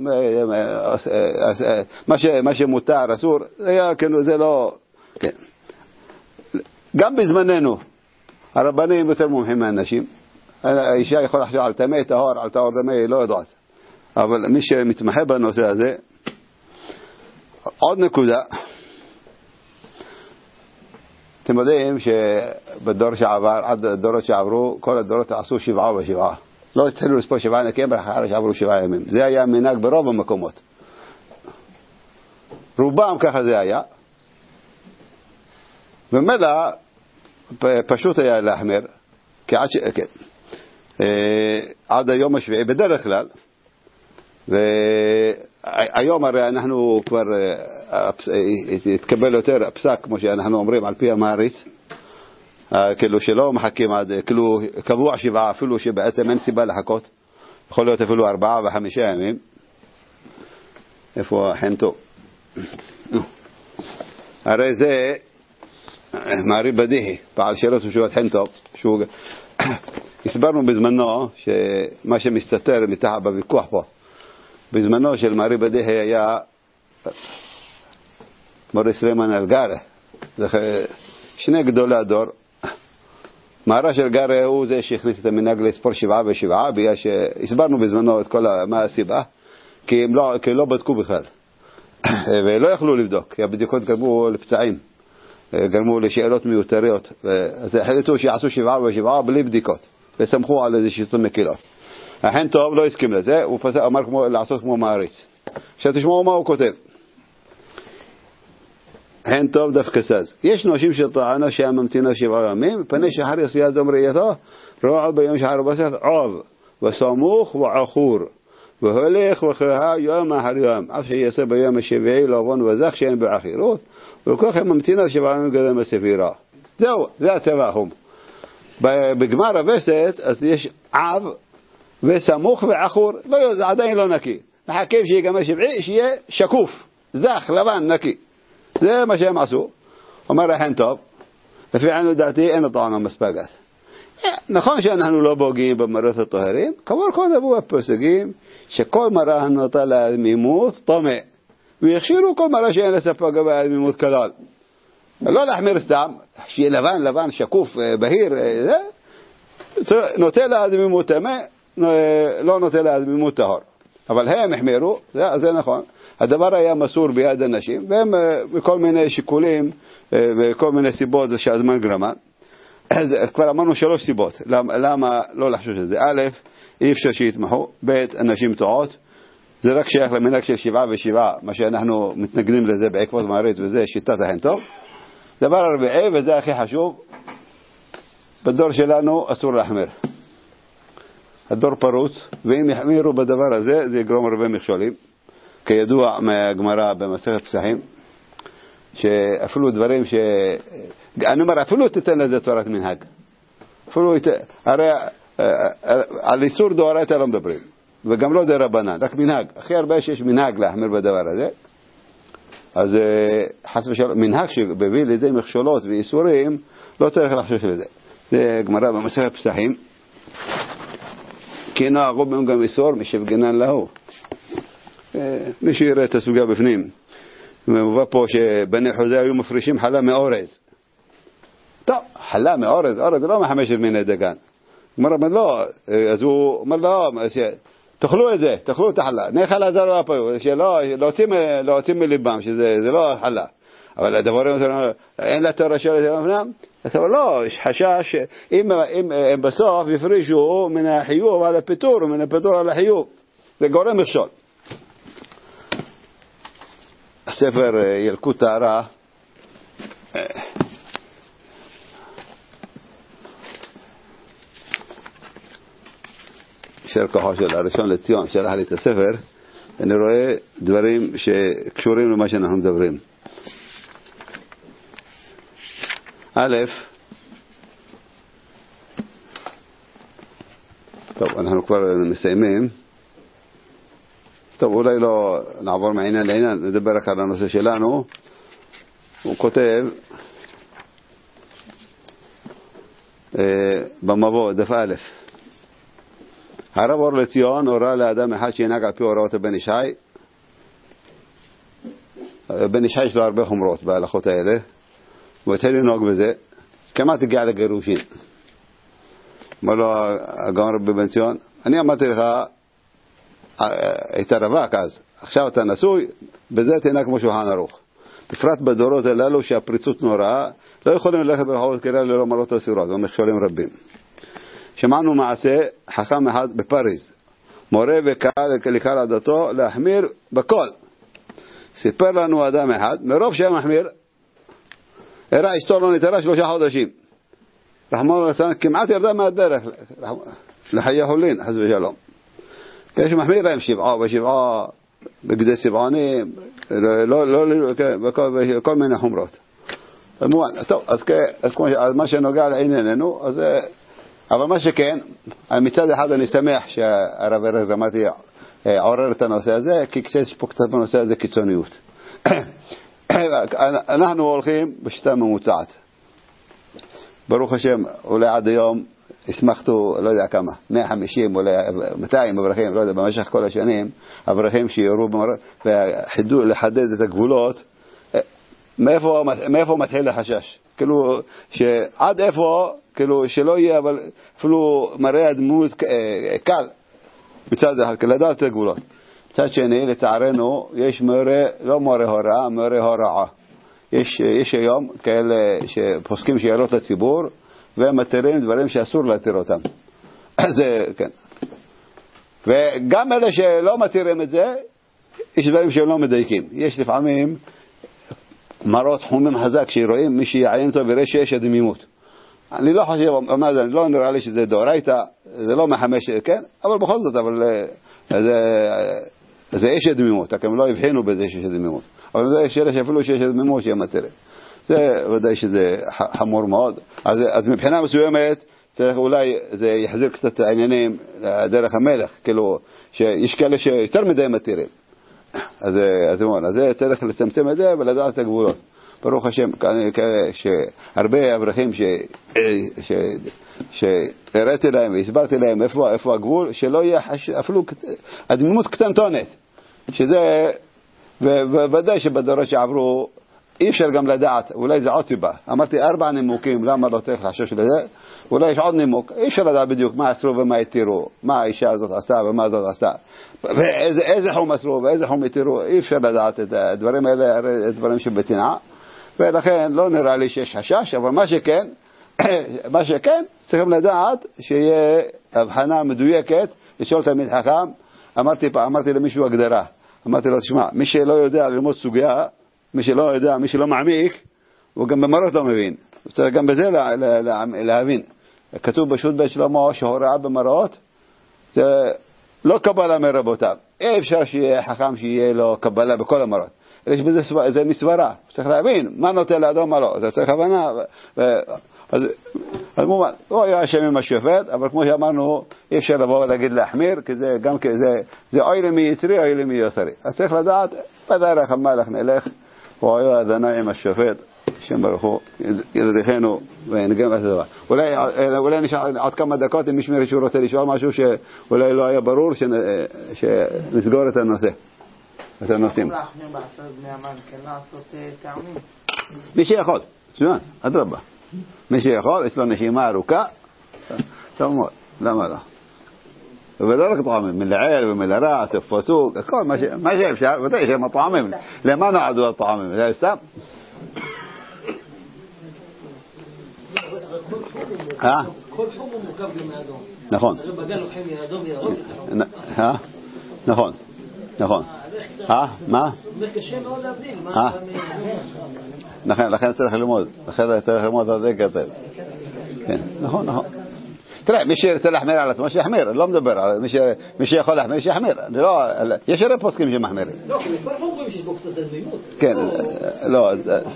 מה שמותר, אסור, זה לא, כן. גם בזמננו, הרבנים יותר מומחים מהאנשים, האישה יכולה לחשוב על טמא טהור, על טהור טמא, לא יודעת. אבל מי שמתמחה בנושא הזה, עוד נקודה, אתם יודעים שבדור שעבר, עד הדורות שעברו, כל הדורות עשו 7 ו7. לא התחילו לספור 7 נקיים, אחרי שעברו 7 ימים. זה היה מנהג ברוב המקומות. רובם ככה זה היה. ומילא פשוט היה להחמיר, כי עד היום השביעי בדרך כלל. והיום הרי אנחנו כבר התקבל יותר הפסק, כמו שאנחנו אומרים, על פי המעריץ, כאילו שלא מחכים עד, כאילו קבוע 7, אפילו שבעצם אין סיבה לחכות, יכול להיות אפילו 4 ו5 ימים. איפה חנטו? הרי זה מעריב בדיחי, פעל שאלות ושויות חנטו, שהוא הסברנו בזמנו שמה שמסתתר מתחת בוויכוח פה, בזמנו של מעריב בדיחי היה מורי סלימן אלגרה, שני גדולי הדור. מהר"ש של גרה הוא זה שהחליט את המנהג לספור 7 ו7, בגלל שהסברנו בזמנו את כל מה הסיבה, כי הם לא בדקו בכלל ולא יכלו לבדוק, כי הבדיקות גרמו לפצעים, גרמו לשאלות מיותריות, אז החליטו שיעשו 7 ו7 בלי בדיקות וסמכו על איזה שיטות מקילות. החן טוב לא הסכים לזה, הוא אמר לעשות כמו מעריץ. עכשיו תשמעו מה הוא כותב. חן טוב דווקא סז, יש נשים שטענו שהם ממתינו 7 ימים, פני שחר יסיית דום ראייתו, רועו ביום שחר ובסת עוב וסמוך ועכור והולך וחיה יום אחר יום, אף שיעשה ביום השביעי לבון וזך שאין בעכירות, ולכך הם ממתינו 7 ימים קדם בספירה. זהו, זה הצבעهم. בגמר הווסת אז יש עב וסמוך ועכור, זה עדיין לא נקי, מחכים שיגמר שבעי שיהיה שקוף, זך, לבן, נקי. זה מה שהם עשו. אומר החן טוב, לפי ענו דעתי אין טעם מספקת. נכון שאנחנו לא פוגעים במרות הטהרים, כמו כל אבו הפוסקים שכל מראה הנוטה לעמימות טמא, ויכשירו כל מראה שאין לספק בעמימות כלל. לא להחמיר סתם, שיהיה לבן לבן שקוף בהיר, נוטה לעמימות טמא, לא נוטה לעמימות טהור. אבל הם החמירו, זה נכון. הדבר היה מסור ביד אנשים, והם בכל מיני שיקולים וכל מיני סיבות שהזמן גרמה. כבר אמרנו 3 סיבות למה לא לחשוש את זה. א', אי אפשר שיתמחו. ב', אנשים טועות. זה רק שייך למנהג של 7 ו7, מה שאנחנו מתנגדים לזה בעקבות מעריץ, וזה שיטת החן טוב. דבר הרביעי, וזה הכי חשוב, בדור שלנו אסור להחמיר. הדור פרוץ, ואם יחמירו בדבר הזה, זה יגרום הרבה מכשולים. כידוע מהגמרא במסכת פסחים, שאפילו דברים אני אומר, אפילו תיתן לזה תורת מנהג. הרי על איסור דאורייתא לא מדברים, וגם לא דרבנן, רק מנהג. הכי הרבה שיש מנהג להחמיר בדבר הזה, אז חס ושלום, מנהג שבביא לידי מכשולות ואיסורים, לא צריך לחשוש לזה. זה גמרא במסכת פסחים, כי נהגו בהם גם איסור משפגנן להו. מי שיראה את הסוגיה בפנים, מבוא פה שבני חוזה היו מפרישים חלה מאורז. טוב, חלה מאורז, אורז לא מחמשת מיני דגן. אומר לא, אז הוא אומר לא, תאכלו את זה, תאכלו את החלה. נחלה זה לא הפעול, להוציא מליבם, שזה לא חלה. אבל הדברים, אין לה תורה של זה בפנם. אבל לא, יש חשש, אם בסוף יפרישו מן החיוב על הפיתור, ומן הפיתור על החיוב. זה גורם מכשול. הספר ילקוט טהרה, של כוחו של הראשון לציון, שלח לי את הספר, אני רואה דברים שקשורים למה שאנחנו מדברים. א', טוב, אנחנו כבר מסיימים. טוב, אולי לא נעבור מעניין לעניין, נדבר רק על הנושא שלנו. הוא כותב במבוא, דף א', הרב אור לציון הורה לאדם אחד שינהג על פי הוראות הבן ישי. בן ישי יש לו הרבה חומרות בהלכות האלה, הוא התחיל לנהוג בזה, כמעט הגיע לגירושין. אמר לו הגאון רבי בן ציון, אני אמרתי לך, היית רווק אז, עכשיו אתה נשוי, בזה תנהג כמו שולחן ערוך. בפרט בדורות הללו שהפריצות נוראה, לא יכולים ללכת ברחובות קריה ללא מראות אסירות ומכשולים רבים. שמענו מעשה חכם אחד בפריז, מורה וקהל לקהל עדתו להחמיר בכל. סיפר לנו אדם אחד, מרוב שהיה מחמיר, הראה אשתו לא נתרה 3 חודשים. רחמנו ליצלן כמעט ירדה מהדרך לחיי חולין, חס ושלום. יש מחמיר להם 7 בגדי סבעונים, בכל מיני חומרות. טוב, אז מה שנוגע לענייננו, אבל מה שכן, מצד אחד אני שמח שהרב ארז אמרתי עורר את הנושא הזה, כי כשיש פה קצת בנושא הזה קיצוניות. אנחנו הולכים בשיטה ממוצעת. ברוך השם, אולי עד היום הסמכתו, לא יודע כמה, 150, אולי 200 אברכים, לא יודע, במשך כל השנים, אברכים שיורו וחידו לחדד את הגבולות, מאיפה מתחיל לחשש? כאילו, שעד איפה, כאילו, שלא יהיה, אבל אפילו מראה הדמות קל, מצד אחד, לדעת את הגבולות. מצד שני, לצערנו, יש מורה, לא מורה הוראה, מורה הוראה. יש היום כאלה שפוסקים שאלות לציבור, והם מתירים דברים שאסור להתיר אותם. זה, כן. וגם אלה שלא מתירים את זה, יש דברים שהם לא מדייקים. יש לפעמים מראות חומים חזק שרואים מי שיעיין אותו ויראה שיש דמימות. אני לא חושב, לא נראה לי שזה דאורייתא, זה לא מחמש, כן? אבל בכל זאת, אבל זה יש דמימות, הם לא הבחינו בזה שיש דמימות. אבל זה שאלה שאפילו שיש דמימות שיהיה מתירים. זה ודאי שזה חמור מאוד. אז מבחינה מסוימת, צריך אולי זה יחזיר קצת העניינים דרך המלך, כאילו, שיש כאלה שיותר מדי מתירים. אז זה צריך לצמצם את זה ולדעת את הגבולות. ברוך השם, שהרבה אברכים שהראיתי להם והסברתי להם איפה הגבול, שלא יהיה אפילו הדמימות קטנטונת, שזה, וודאי שבדורות שעברו, אי אפשר גם לדעת, אולי זה עוד סיבה. אמרתי 4 נימוקים, למה לא צריך לחשוש לזה? אולי יש עוד נימוק, אי אפשר לדעת בדיוק מה אסרו ומה התירו, מה האישה הזאת עשתה ומה זאת עשתה, ואיזה חום אסרו ואיזה חום התירו, אי אפשר לדעת את הדברים האלה, דברים שבצנעה, ולכן לא נראה לי שיש חשש, אבל מה שכן, צריכים לדעת שיהיה הבחנה מדויקת, לשאול תלמיד חכם. אמרתי למישהו הגדרה, אמרתי לו, תשמע, מי שלא יודע ללמוד סוגיה, מי שלא יודע, מי שלא מעמיק, הוא גם במרות לא מבין. צריך גם בזה להבין. כתוב בשו"ת בית שלמה שהוראה במרות, זה לא קבלה מרבותיו. אי אפשר שיהיה חכם שיהיה לו קבלה בכל המרות. יש בזה זה מסברה. צריך להבין מה נוטה לאדום מה לא. זה צריך הבנה. אז מובן, הוא היה השם עם השופט, אבל כמו שאמרנו, אי אפשר לבוא ולהגיד להחמיר, כי זה גם זה אוי למי יצרי, אוי למי יוסרי. אז צריך לדעת, בדרך המלך נלך, הוא היה אדוני עם השופט, שם ברוך הוא ידריכנו ונגם את הדבר. אולי נשאר עוד כמה דקות, אם מישהו מרשו רוצה לשאול משהו שאולי לא היה ברור, שנסגור את הנושא, את הנושאים. מי שיכול, אדרבה. מי שיכול, יש לו נשימה ארוכה, טוב מאוד, למה לא? ולא רק טעמים, מלעיל ומלרעס ופסוק, הכל מה שאפשר, ודאי שהם הטעמים, למה נועדו הטעמים? זה סתם? כל תחום הוא מורכב גם מאדום. נכון. בגן לוקחים מאדום וירוק. נכון. מה? זה קשה מאוד להבדיל. לכן צריך ללמוד על זה כתב. נכון. תראה, מי שרצה להחמיר על עצמו, שיחמיר, לא מדבר על מי שיכול להחמיר, שיחמיר. יש הרי פוסקים שמחמירים. לא, כי מספר חומרים שיש בו קצת דמימות. כן, לא.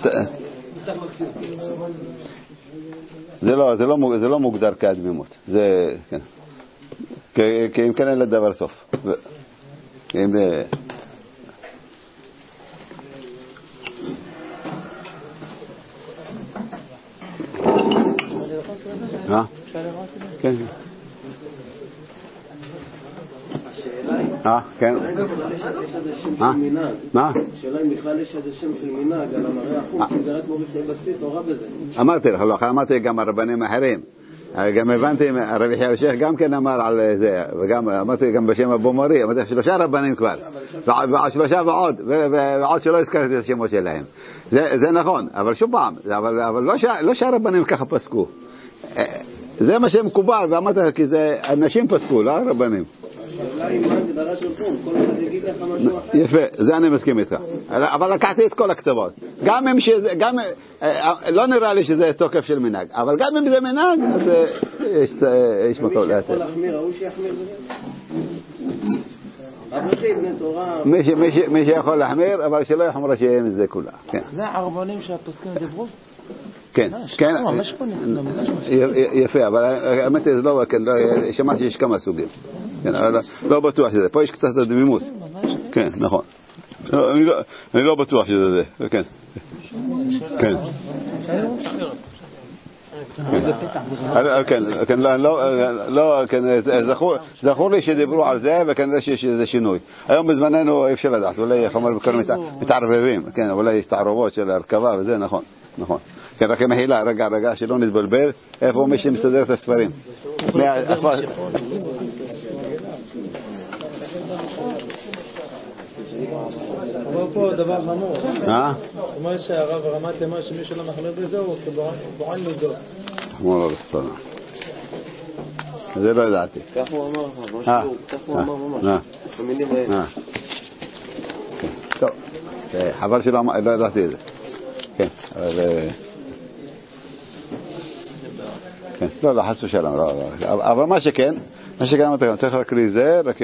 זה לא מוגדר כדמימות. זה, כן. כי אם כן אין לדבר סוף. אם... כן. כן. מה? השאלה אם בכלל יש איזה שם של מנהג על המראה החום, כי זה רק מוריד בסיס או רב בזה. אמרתי לך, אמרתי גם הרבנים האחרים, גם הבנתי, הרבי חייא אלשיך גם כן אמר על זה, וגם אמרתי גם בשם אבו מורי, אמרתי 3 רבנים כבר, ועוד 3 ועוד שלא הזכרתי את השמות שלהם. זה נכון, אבל שוב פעם, אבל לא שהרבנים ככה פסקו. זה מה שמקובל, ואמרתי כי זה אנשים פסקו, לא הרבנים. אולי מה הגדרה של חום, כל אחד יגיד לך משהו אחר. יפה, זה אני מסכים איתך. אבל לקחתי את כל הכתבות. גם אם שזה, לא נראה לי שזה תוקף של מנהג, אבל גם אם זה מנהג, אז יש מקום להתת. מי שיכול להחמיר, הוא שיחמיר בזה. מי שיכול להחמיר, אבל שלא יחמר שיהיה מזה כולה. זה הרבנים שהפוסקים דיברו? כן, כן. יפה, אבל האמת זה לא, שמעתי שיש כמה סוגים. לא בטוח שזה, פה יש קצת דמימות. כן, נכון. אני לא בטוח שזה זה, כן. כן. כן, לא, זכור לי שדיברו על זה וכנראה שיש איזה שינוי. היום בזמננו אי אפשר לדעת, אולי חומר בקרים מתערבבים, כן, אולי יש תערובות של הרכבה וזה, נכון, נכון. כן, רק מחילה, רגע, שלא נתבלבל, איפה מי שמסדר את הספרים? אבל פה דבר חמור. אומר שהרב רמת אמר שמי שלא מחמיר בזה הוא בוען מזו. חמור לא בסדר. זה לא ידעתי. כך הוא אמר לך, כך הוא אמר ממש. במילים האלה. טוב, חבל שלא ידעתי את זה. כן, אבל... לא, חס ושלום, אבל מה שכן אמרתי, צריך להקריא זה, רק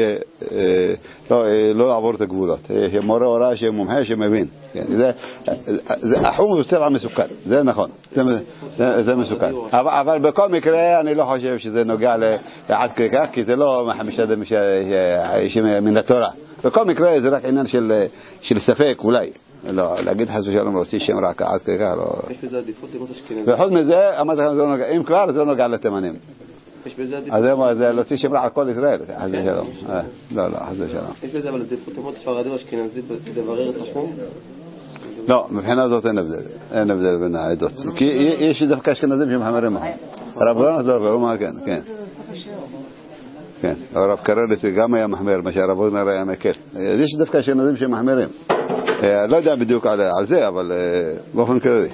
לא לעבור את הגבולות. מורה הוראה שמומחה שמבין. החום הוא צבע מסוכן, זה נכון, זה מסוכן. אבל בכל מקרה אני לא חושב שזה נוגע לעד כך, כי זה לא משדר מן התורה. בכל מקרה זה רק עניין של ספק אולי. לא, להגיד חס ושלום להוציא שם רק עד כך, לא. יש בזה עדיפות לראות אשכנזים. וחוץ מזה, אמרתי לכם, אם כבר, זה לא נוגע לתימנים. יש בזה עדיפות. אז זה להוציא שם רק על כל ישראל, חס ושלום. לא, חס ושלום. יש בזה אבל עדיפות לראות ספרדי או אשכנזי לברר את החום? לא, מבחינה זאת אין הבדל בין העדות. כי יש דווקא אשכנזים שמחמרים. הרב לא נחזור, מה כן, כן. כן, הרב קרליס גם היה מחמר, מה שהרב אוזנר היה מקל. יש דווקא אשכנזים שמחמרים. לא יודע בדיוק על זה, אבל באופן כללי.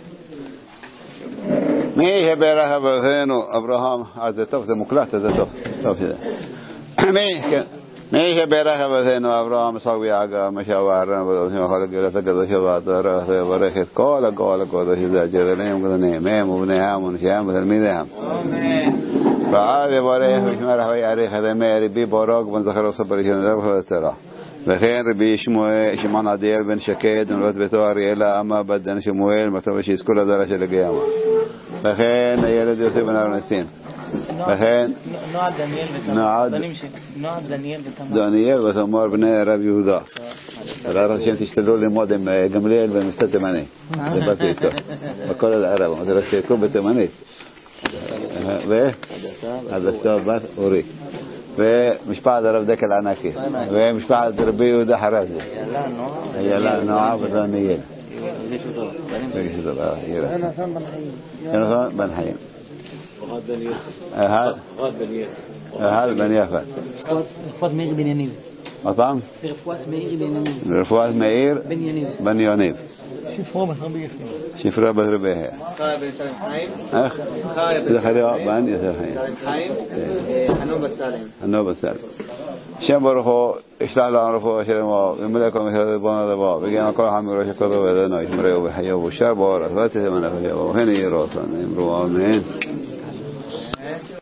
מי שברך אבותינו אברהם, זה טוב, זה מוקלט, זה טוב. מי שברך אבותינו אברהם, יצחק ויעקב, משה ואהרן, ובדורשים אחר הגאולת הקדוש והתורה, ויברך את כל הגאול הקודש הזה, ג'רליהם וגדוניהם, הם ובניהם ונשיהם ותלמידיהם. ועד יברך ושמר ויעריך את ימי רבי בורק בן זכר וספר ראשון דרך ותורה. וכן רבי שמעון עדיאל בן שקד ונולד ביתו אריאלה אמה בת דן שמואל מצב שיזכו לדרה של הגיימה. וכן הילד יוסף בן ארנסין. וכן דניאל ותמר בני רב יהודה. הרב השם תשתדלו ללמוד עם גמליאל במבטא תימני. דיברתי איתו בכל הערב, אמרתי רק שיקרו בתימנית. והדסה בת אורי ומשפחת הרב דקל ענקי ומשפחת רבי יהודה חרזי איילה נועה ודניאל יונתן בן חיים אהל בן יפה רפואת מאיר בן יניב רפואת מאיר בן יניב שפרה בת רבי יחיא איך? זכריה בן יוסף חיים חנון בת סלם שם ברוך הוא ישלח לנו רפואה שלמה ומלא כל משל ריבונו דבר וגם כל אחד מראש הקודש ואדוני ישמרהו וחיהו ושר באורץ ותתמנה חיהו והנה יהיה רצון אמרו אמן